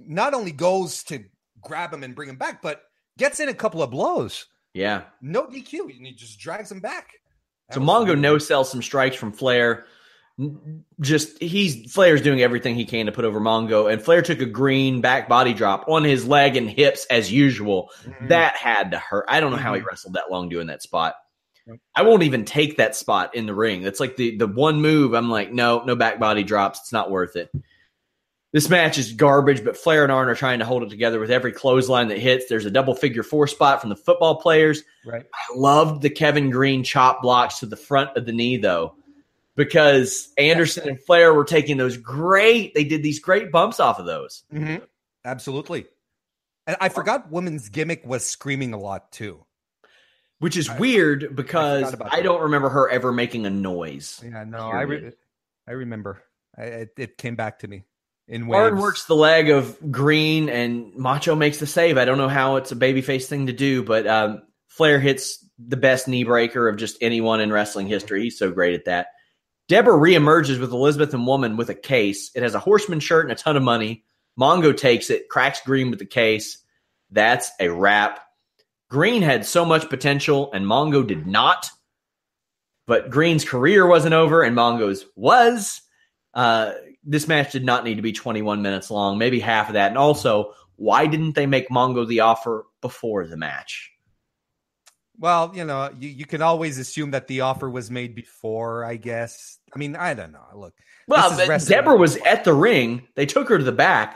not only goes to grab him and bring him back, but gets in a couple of blows. Yeah. No D Q. And he just drags him back. That so Mongo no-sells some strikes from Flair. Just he's Flair's doing everything he can to put over Mongo, and Flair took a green back body drop on his leg and hips as usual. Mm-hmm. That had to hurt. I don't know mm-hmm. how he wrestled that long doing that spot. Yep. I won't even take that spot in the ring. That's like the the one move I'm like, no, no back body drops. It's not worth it. This match is garbage, but Flair and Arn are trying to hold it together with every clothesline that hits. There's a double figure four spot from the football players. Right. I loved the Kevin Green chop blocks to the front of the knee, though, because Anderson and Flair were taking those great – they did these great bumps off of those. Mm-hmm. Absolutely. And I forgot women's gimmick was screaming a lot, too. Which is I, weird because I, I don't remember her ever making a noise. Yeah, no, I, re- I remember. I, it, it came back to me. Arn works the leg of Green, and Macho makes the save. I don't know how it's a babyface thing to do, but um, Flair hits the best knee breaker of just anyone in wrestling history. He's so great at that. Deborah reemerges with Elizabeth and Woman with a case. It has a Horseman shirt and a ton of money. Mongo takes it, cracks Green with the case. That's a wrap. Green had so much potential, and Mongo did not. But Green's career wasn't over, and Mongo's was. Uh, this match did not need to be twenty-one minutes long, maybe half of that. And also, why didn't they make Mongo the offer before the match? Well, you know, you, you can always assume that the offer was made before, I guess. I mean, I don't know. Look. Well, Deborah was at the ring. They took her to the back.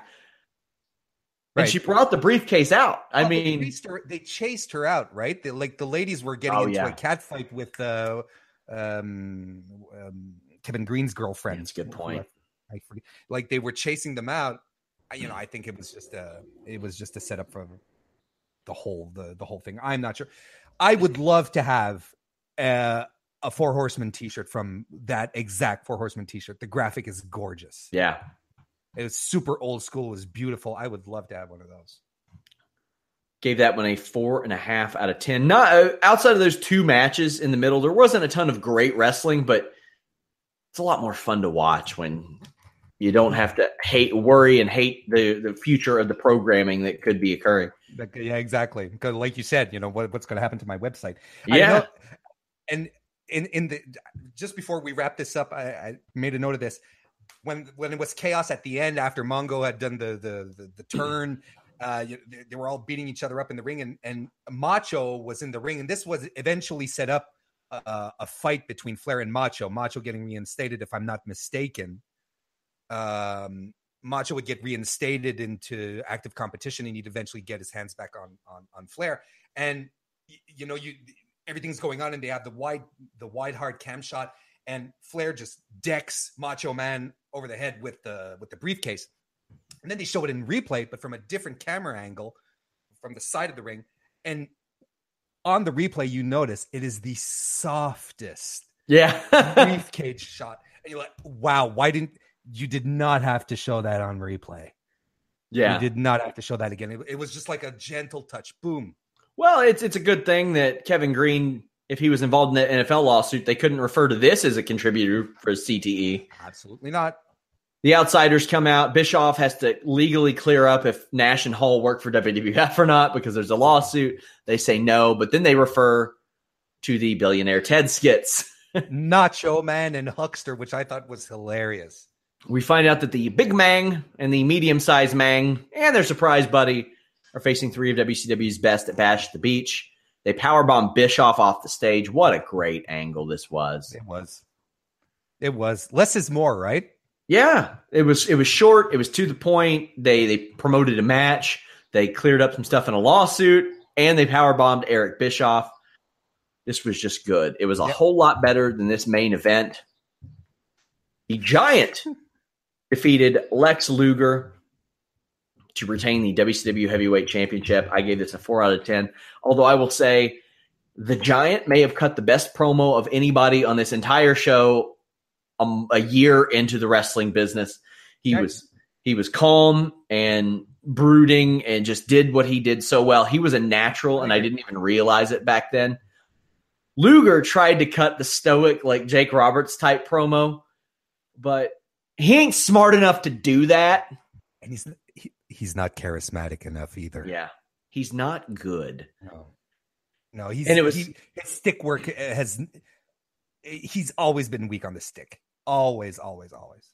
And right. She brought the briefcase out. I oh, mean, they chased, her, they chased her out, right? They, like the ladies were getting oh, into yeah. a cat fight with uh, um, um, Kevin Green's girlfriend. That's a good point. I forget. Like they were chasing them out. You know, I think it was just a, it was just a setup for the whole, the the whole thing. I'm not sure. I would love to have a, a Four Horsemen T-shirt from that exact Four Horsemen T-shirt. The graphic is gorgeous. Yeah. It was super old school. It was beautiful. I would love to have one of those. Gave that one a four and a half out of ten. Not uh, outside of those two matches in the middle, there wasn't a ton of great wrestling, but it's a lot more fun to watch when you don't have to hate, worry, and hate the, the future of the programming that could be occurring. Yeah, exactly. Because, like you said, you know what, what's going to happen to my website. Yeah, know, and in in the just before we wrap this up, I, I made a note of this. When when it was chaos at the end after Mongo had done the the the, the turn, uh, they, they were all beating each other up in the ring, and, and Macho was in the ring, and this was eventually set up a, a fight between Flair and Macho. Macho getting reinstated, if I'm not mistaken. Um, Macho would get reinstated into active competition, and he'd eventually get his hands back on on on Flair. And you know, you everything's going on, and they have the wide the wide hard cam shot. And Flair just decks Macho Man over the head with the with the briefcase. And then they show it in replay, but from a different camera angle from the side of the ring. And on the replay, you notice it is the softest yeah. briefcase shot. And you're like, wow, why didn't you did not have to show that on replay? Yeah. You did not have to show that again. It, it was just like a gentle touch. Boom. Well, it's it's a good thing that Kevin Green, if he was involved in the N F L lawsuit, they couldn't refer to this as a contributor for C T E. Absolutely not. The Outsiders come out. Bischoff has to legally clear up if Nash and Hall work for W W F or not because there's a lawsuit. They say no, but then they refer to the Billionaire Ted skits. Nacho Man and Huckster, which I thought was hilarious. We find out that the Big Mang and the medium-sized Mang and their surprise buddy are facing three of W C W's best at Bash at the Beach. They powerbomb Bischoff off the stage. What a great angle this was. It was. It was. Less is more, right? Yeah. It was it was short. It was to the point. They they promoted a match. They cleared up some stuff in a lawsuit. And they powerbombed Eric Bischoff. This was just good. It was a yep. whole lot better than this main event. The Giant defeated Lex Luger to retain the W C W Heavyweight Championship. I gave this a four out of ten. Although I will say the Giant may have cut the best promo of anybody on this entire show um, a year into the wrestling business. He nice. was he was calm and brooding and just did what he did so well. He was a natural, and I didn't even realize it back then. Luger tried to cut the stoic, like Jake Roberts type promo, but he ain't smart enough to do that. And he's he, he's not charismatic enough either. Yeah, he's not good. No, no, he's and it was he, his stick work has. He's always been weak on the stick. Always, always, always.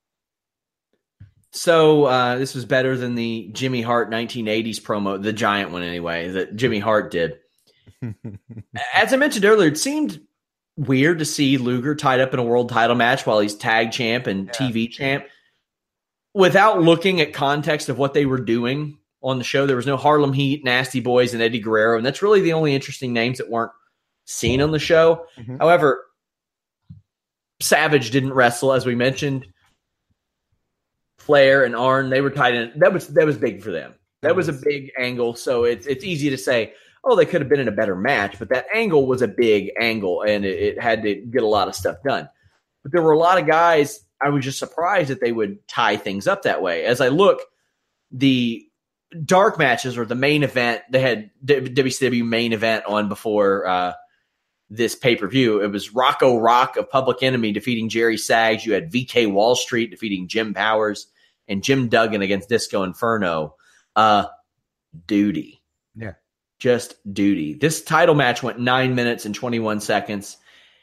So uh, this was better than the Jimmy Hart nineteen eighties promo, the giant one anyway, that Jimmy Hart did. As I mentioned earlier, it seemed weird to see Luger tied up in a world title match while he's tag champ and yeah. T V champ. Without looking at context of what they were doing on the show, there was no Harlem Heat, Nasty Boys, and Eddie Guerrero, and that's really the only interesting names that weren't seen on the show. Mm-hmm. However, Savage didn't wrestle, as we mentioned. Flair and Arn, they were tied in. That was that was big for them. That was a big angle, so it's it's easy to say, oh, they could have been in a better match, but that angle was a big angle, and it, it had to get a lot of stuff done. But there were a lot of guys, I was just surprised that they would tie things up that way. As I look, the dark matches or the main event, they had W C W main event on before uh, this pay-per-view. It was Rocco Rock of Public Enemy defeating Jerry Sags. You had V K Wall Street defeating Jim Powers and Jim Duggan against Disco Inferno. Uh, duty. Yeah. Just duty. This title match went nine minutes and twenty-one seconds.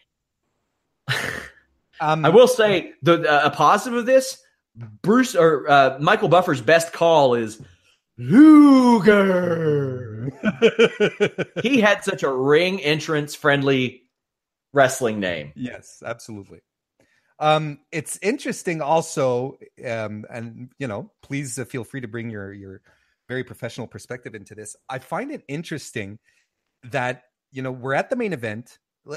um, I will say the uh, a positive of this, Bruce or uh, Michael Buffer's best call is Luger. He had such a ring entrance friendly wrestling name. Yes, absolutely. Um, it's interesting also, um, and you know, please uh, feel free to bring your your very professional perspective into this. I find it interesting that, you know, we're at the main event.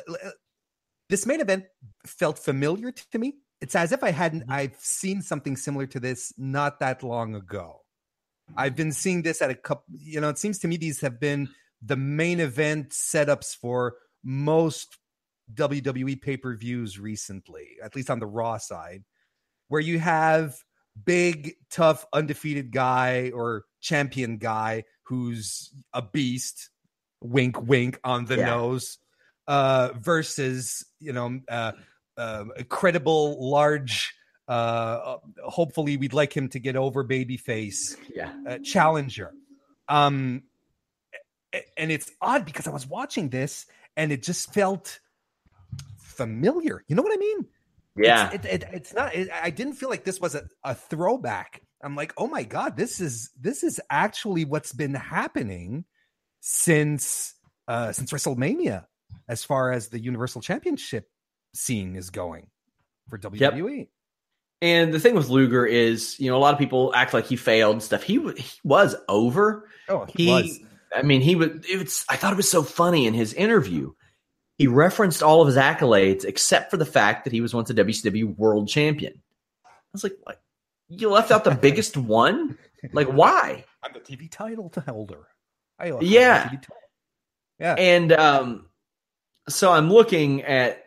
This main event felt familiar to me. It's as if I hadn't, I've seen something similar to this not that long ago. I've been seeing this at a couple, you know, it seems to me these have been the main event setups for most W W E pay-per-views recently, at least on the Raw side, where you have big, tough, undefeated guy or champion guy who's a beast, wink, wink on the yeah. nose, uh, versus, you know, uh, uh, a credible, large, uh, hopefully we'd like him to get over babyface yeah. uh, challenger. Um, and it's odd because I was watching this and it just felt familiar. You know what I mean? Yeah. It's, it, it, it's not, it, I didn't feel like this was a, a throwback. I'm like, oh my God, this is, this is actually what's been happening since, uh, since WrestleMania, as far as the Universal Championship scene is going for W W E. Yep. And the thing with Luger is, you know, a lot of people act like he failed and stuff. He, he was over. Oh, he, he was. I mean, he would, it's, I thought it was so funny in his interview. He referenced all of his accolades except for the fact that he was once a W C W world champion. I was like, what? You left out the biggest one? Like, why? I'm the T V title holder. I yeah. T V title. Yeah. And um, so I'm looking at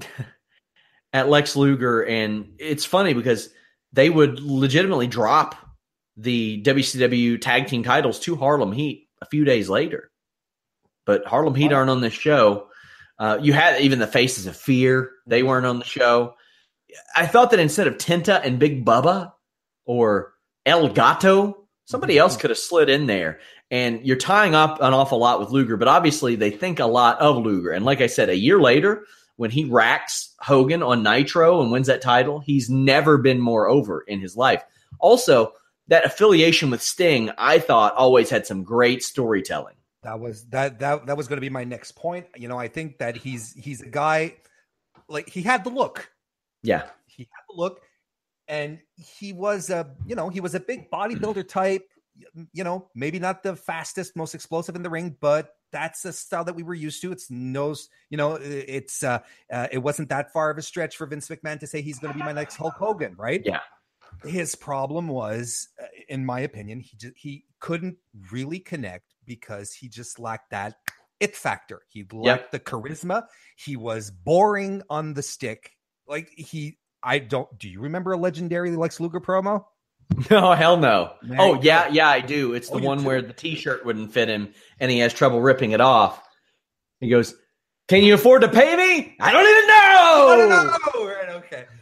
at Lex Luger, and it's funny because they would legitimately drop the W C W tag team titles to Harlem Heat a few days later. But Harlem Heat aren't on this show. Uh, you had even the Faces of Fear. They weren't on the show. I thought that instead of Tenta and Big Bubba or El Gato, somebody else could have slid in there. And you're tying up an awful lot with Luger, but obviously they think a lot of Luger. And like I said, a year later, when he racks Hogan on Nitro and wins that title, he's never been more over in his life. Also, that affiliation with Sting, I thought, always had some great storytelling. That was that that that was going to be my next point. You know, I think that he's he's a guy, like, he had the look. Yeah. He had the look, and he was a, you know, he was a big bodybuilder type, you know, maybe not the fastest, most explosive in the ring, but that's the style that we were used to. It's no, you know, it's uh, uh it wasn't that far of a stretch for Vince McMahon to say he's going to be my next Hulk Hogan, right? Yeah. His problem was, in my opinion, he just, he couldn't really connect because he just lacked that it factor. He lacked yep. the charisma. He was boring on the stick. Like he, I don't, do you remember a legendary Lex Luger promo? No, hell no. Man, oh, yeah, yeah, I do. It's the oh, one where the t-shirt wouldn't fit him and he has trouble ripping it off. He goes, "Can you afford to pay me? I don't even know." I don't know. Right, okay.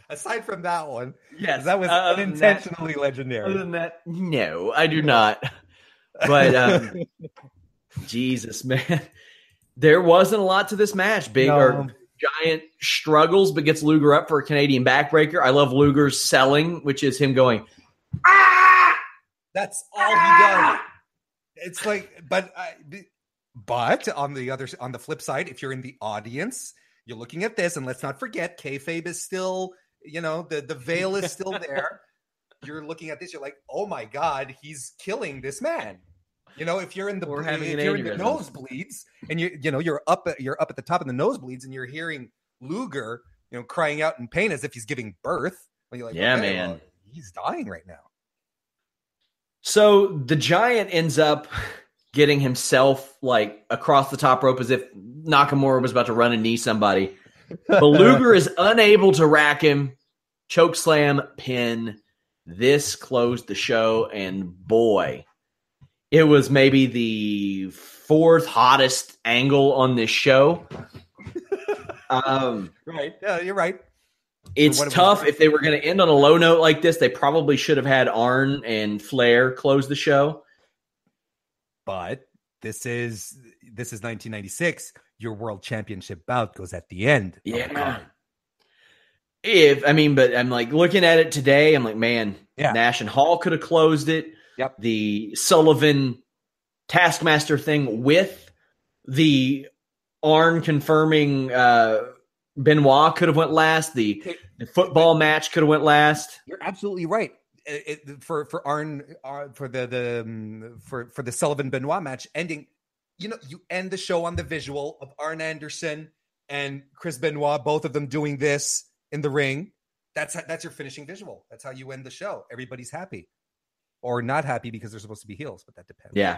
Aside from that one, Yes, that was uh, unintentionally that, legendary. Other than that, no, I do not. But um, Jesus, man, there wasn't a lot to this match. Big no. or Giant struggles, but gets Luger up for a Canadian backbreaker. I love Luger's selling, which is him going, ah! That's all he does. It's like, but, uh, but on the other, on the flip side, if you're in the audience, you're looking at this, and let's not forget, kayfabe is still, you know, the, the veil is still there. You're looking at this, you're like, oh my God, he's killing this man. You know, if you're in the, if you're in the nosebleeds and you, you know, you're up, at, you're up at the top of the nosebleeds and you're hearing Luger, you know, crying out in pain as if he's giving birth. And you're like, yeah, okay, man, well, he's dying right now. So the Giant ends up getting himself like across the top rope as if Nakamura was about to run and knee somebody. But Luger is unable to rack him. Choke slam, pin. This closed the show, and boy, it was maybe the fourth hottest angle on this show. Um, right. Yeah, you're right. It's tough. It if they were going to end on a low note like this, they probably should have had Arn and Flair close the show. But this is this is nineteen ninety-six. Your world championship bout goes at the end. Yeah. If I mean, but I'm like looking at it today. I'm like, man, yeah. Nash and Hall could have closed it. Yep. The Sullivan Taskmaster thing with the Arn confirming uh, Benoit could have went last. The, the football match could have went last. You're absolutely right. It, it, for for Arn uh, for the the um, for for the Sullivan Benoit match ending, you know, you end the show on the visual of Arn Anderson and Chris Benoit, both of them doing this in the ring. That's that's your finishing visual. That's how you end the show. Everybody's happy, or not happy because they're supposed to be heels, but that depends. Yeah.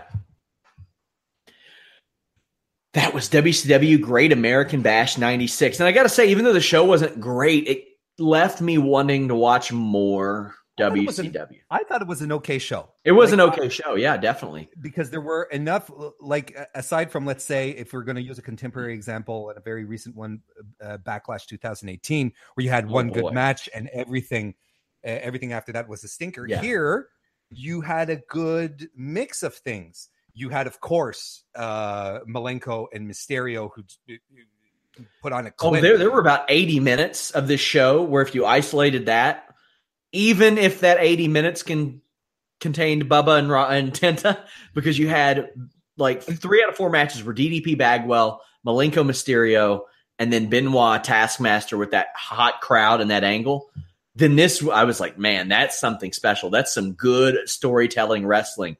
That was W C W Great American Bash ninety-six. And I got to say, even though the show wasn't great, it left me wanting to watch more W C W. I thought it was an okay show. It was like, an okay show. Yeah, definitely. Because there were enough, like, aside from, let's say, if we're going to use a contemporary example and a very recent one, uh, Backlash twenty eighteen, where you had oh, one boy. good match and everything, uh, everything after that was a stinker. Yeah. Here, you had a good mix of things. You had, of course, uh, Malenko and Mysterio, who put on a clip. Oh, there, there were about eighty minutes of this show where if you isolated that, even if that eighty minutes can contained Bubba and, Ra- and Tenta, because you had like three out of four matches were D D P Bagwell, Malenko Mysterio, and then Benoit Taskmaster with that hot crowd and that angle. Then this, I was like, man, that's something special. That's some good storytelling wrestling.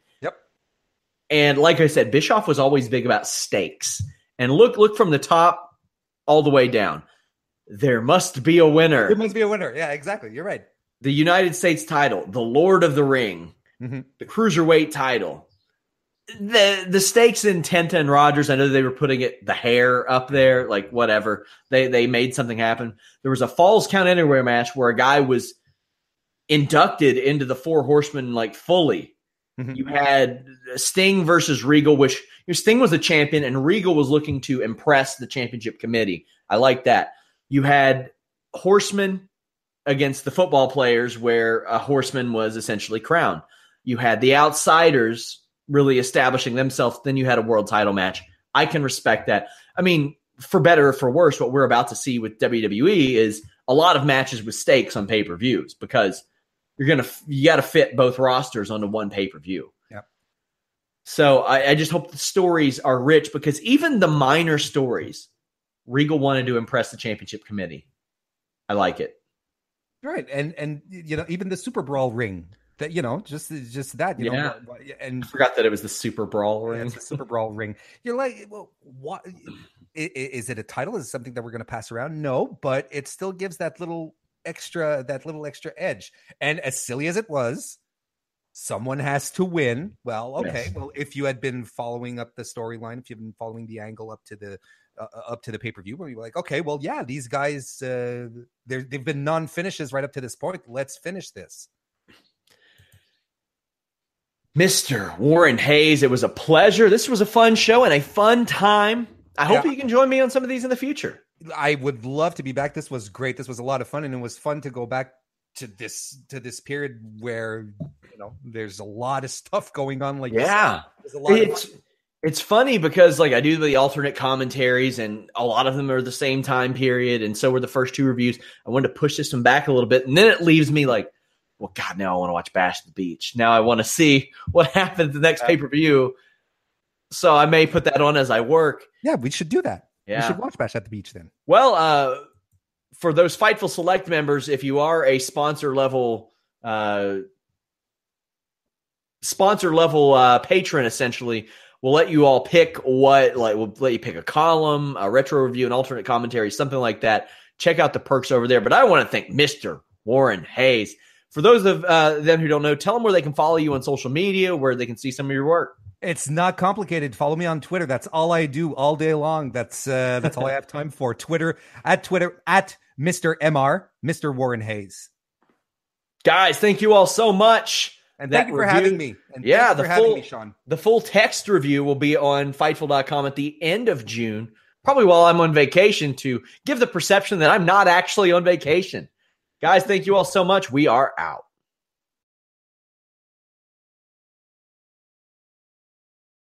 And like I said, Bischoff was always big about stakes. And look, look from the top all the way down. There must be a winner. There must be a winner. Yeah, exactly. You're right. The United States title, the Lord of the Ring, mm-hmm. the Cruiserweight title. The the stakes in Tenta and Rogers, I know they were putting it the hair up there, like whatever. They they made something happen. There was a Falls Count Anywhere match where a guy was inducted into the Four Horsemen like fully. Mm-hmm. You had Sting versus Regal, which your Sting was the champion, and Regal was looking to impress the championship committee. I like that. You had Horsemen against the football players, where a Horseman was essentially crowned. You had the Outsiders really establishing themselves. Then you had a world title match. I can respect that. I mean, for better or for worse, what we're about to see with W W E is a lot of matches with stakes on pay-per-views because You're gonna you got to fit both rosters onto one pay per view. Yep. So I, I just hope the stories are rich because even the minor stories, Regal wanted to impress the championship committee. I like it. Right, and and you know even the Super Brawl ring that you know just just that you yeah. know and I forgot that it was the Super Brawl ring. Yeah, it's the Super Brawl ring. You're like, well, what is, is it a title? Is it something that we're going to pass around? No, but it still gives that little. extra that little extra edge. And as silly as it was, someone has to win. Well, okay. Yes. Well, if you had been following up the storyline, if you've been following the angle up to the uh, up to the pay-per-view, where you're like, okay, well, yeah, these guys uh they've been non-finishes right up to this point. Let's finish this. Mister Warren Hayes, it was a pleasure. This was a fun show and a fun time. I hope yeah. you can join me on some of these in the future. I would love to be back. This was great. This was a lot of fun, and it was fun to go back to this to this period where you know there's a lot of stuff going on. Like yeah, there's a lot it's of fun. It's funny because like I do the alternate commentaries, and a lot of them are the same time period, and so were the first two reviews. I wanted to push this one back a little bit, and then it leaves me like, well, God, now I want to watch Bash at the Beach. Now I want to see what happens the next pay per view. So I may put that on as I work. Yeah, we should do that. Yeah. We should watch Bash at the Beach then. Well, uh, for those Fightful Select members, if you are a sponsor level, uh, sponsor level uh, patron, essentially, we'll let you all pick what, like, we'll let you pick a column, a retro review, an alternate commentary, something like that. Check out the perks over there. But I want to thank Mister Warren Hayes. For those of uh, them who don't know, tell them where they can follow you on social media, where they can see some of your work. It's not complicated. Follow me on Twitter. That's all I do all day long. That's uh, that's all I have time for. Twitter at Twitter at Mister M R, Mister Warren Hayes. Guys, thank you all so much. And thank that you for review, having me. And yeah, the for full, having me, Sean. The full text review will be on Fightful dot com at the end of June, probably while I'm on vacation, to give the perception that I'm not actually on vacation. Guys, thank you all so much. We are out.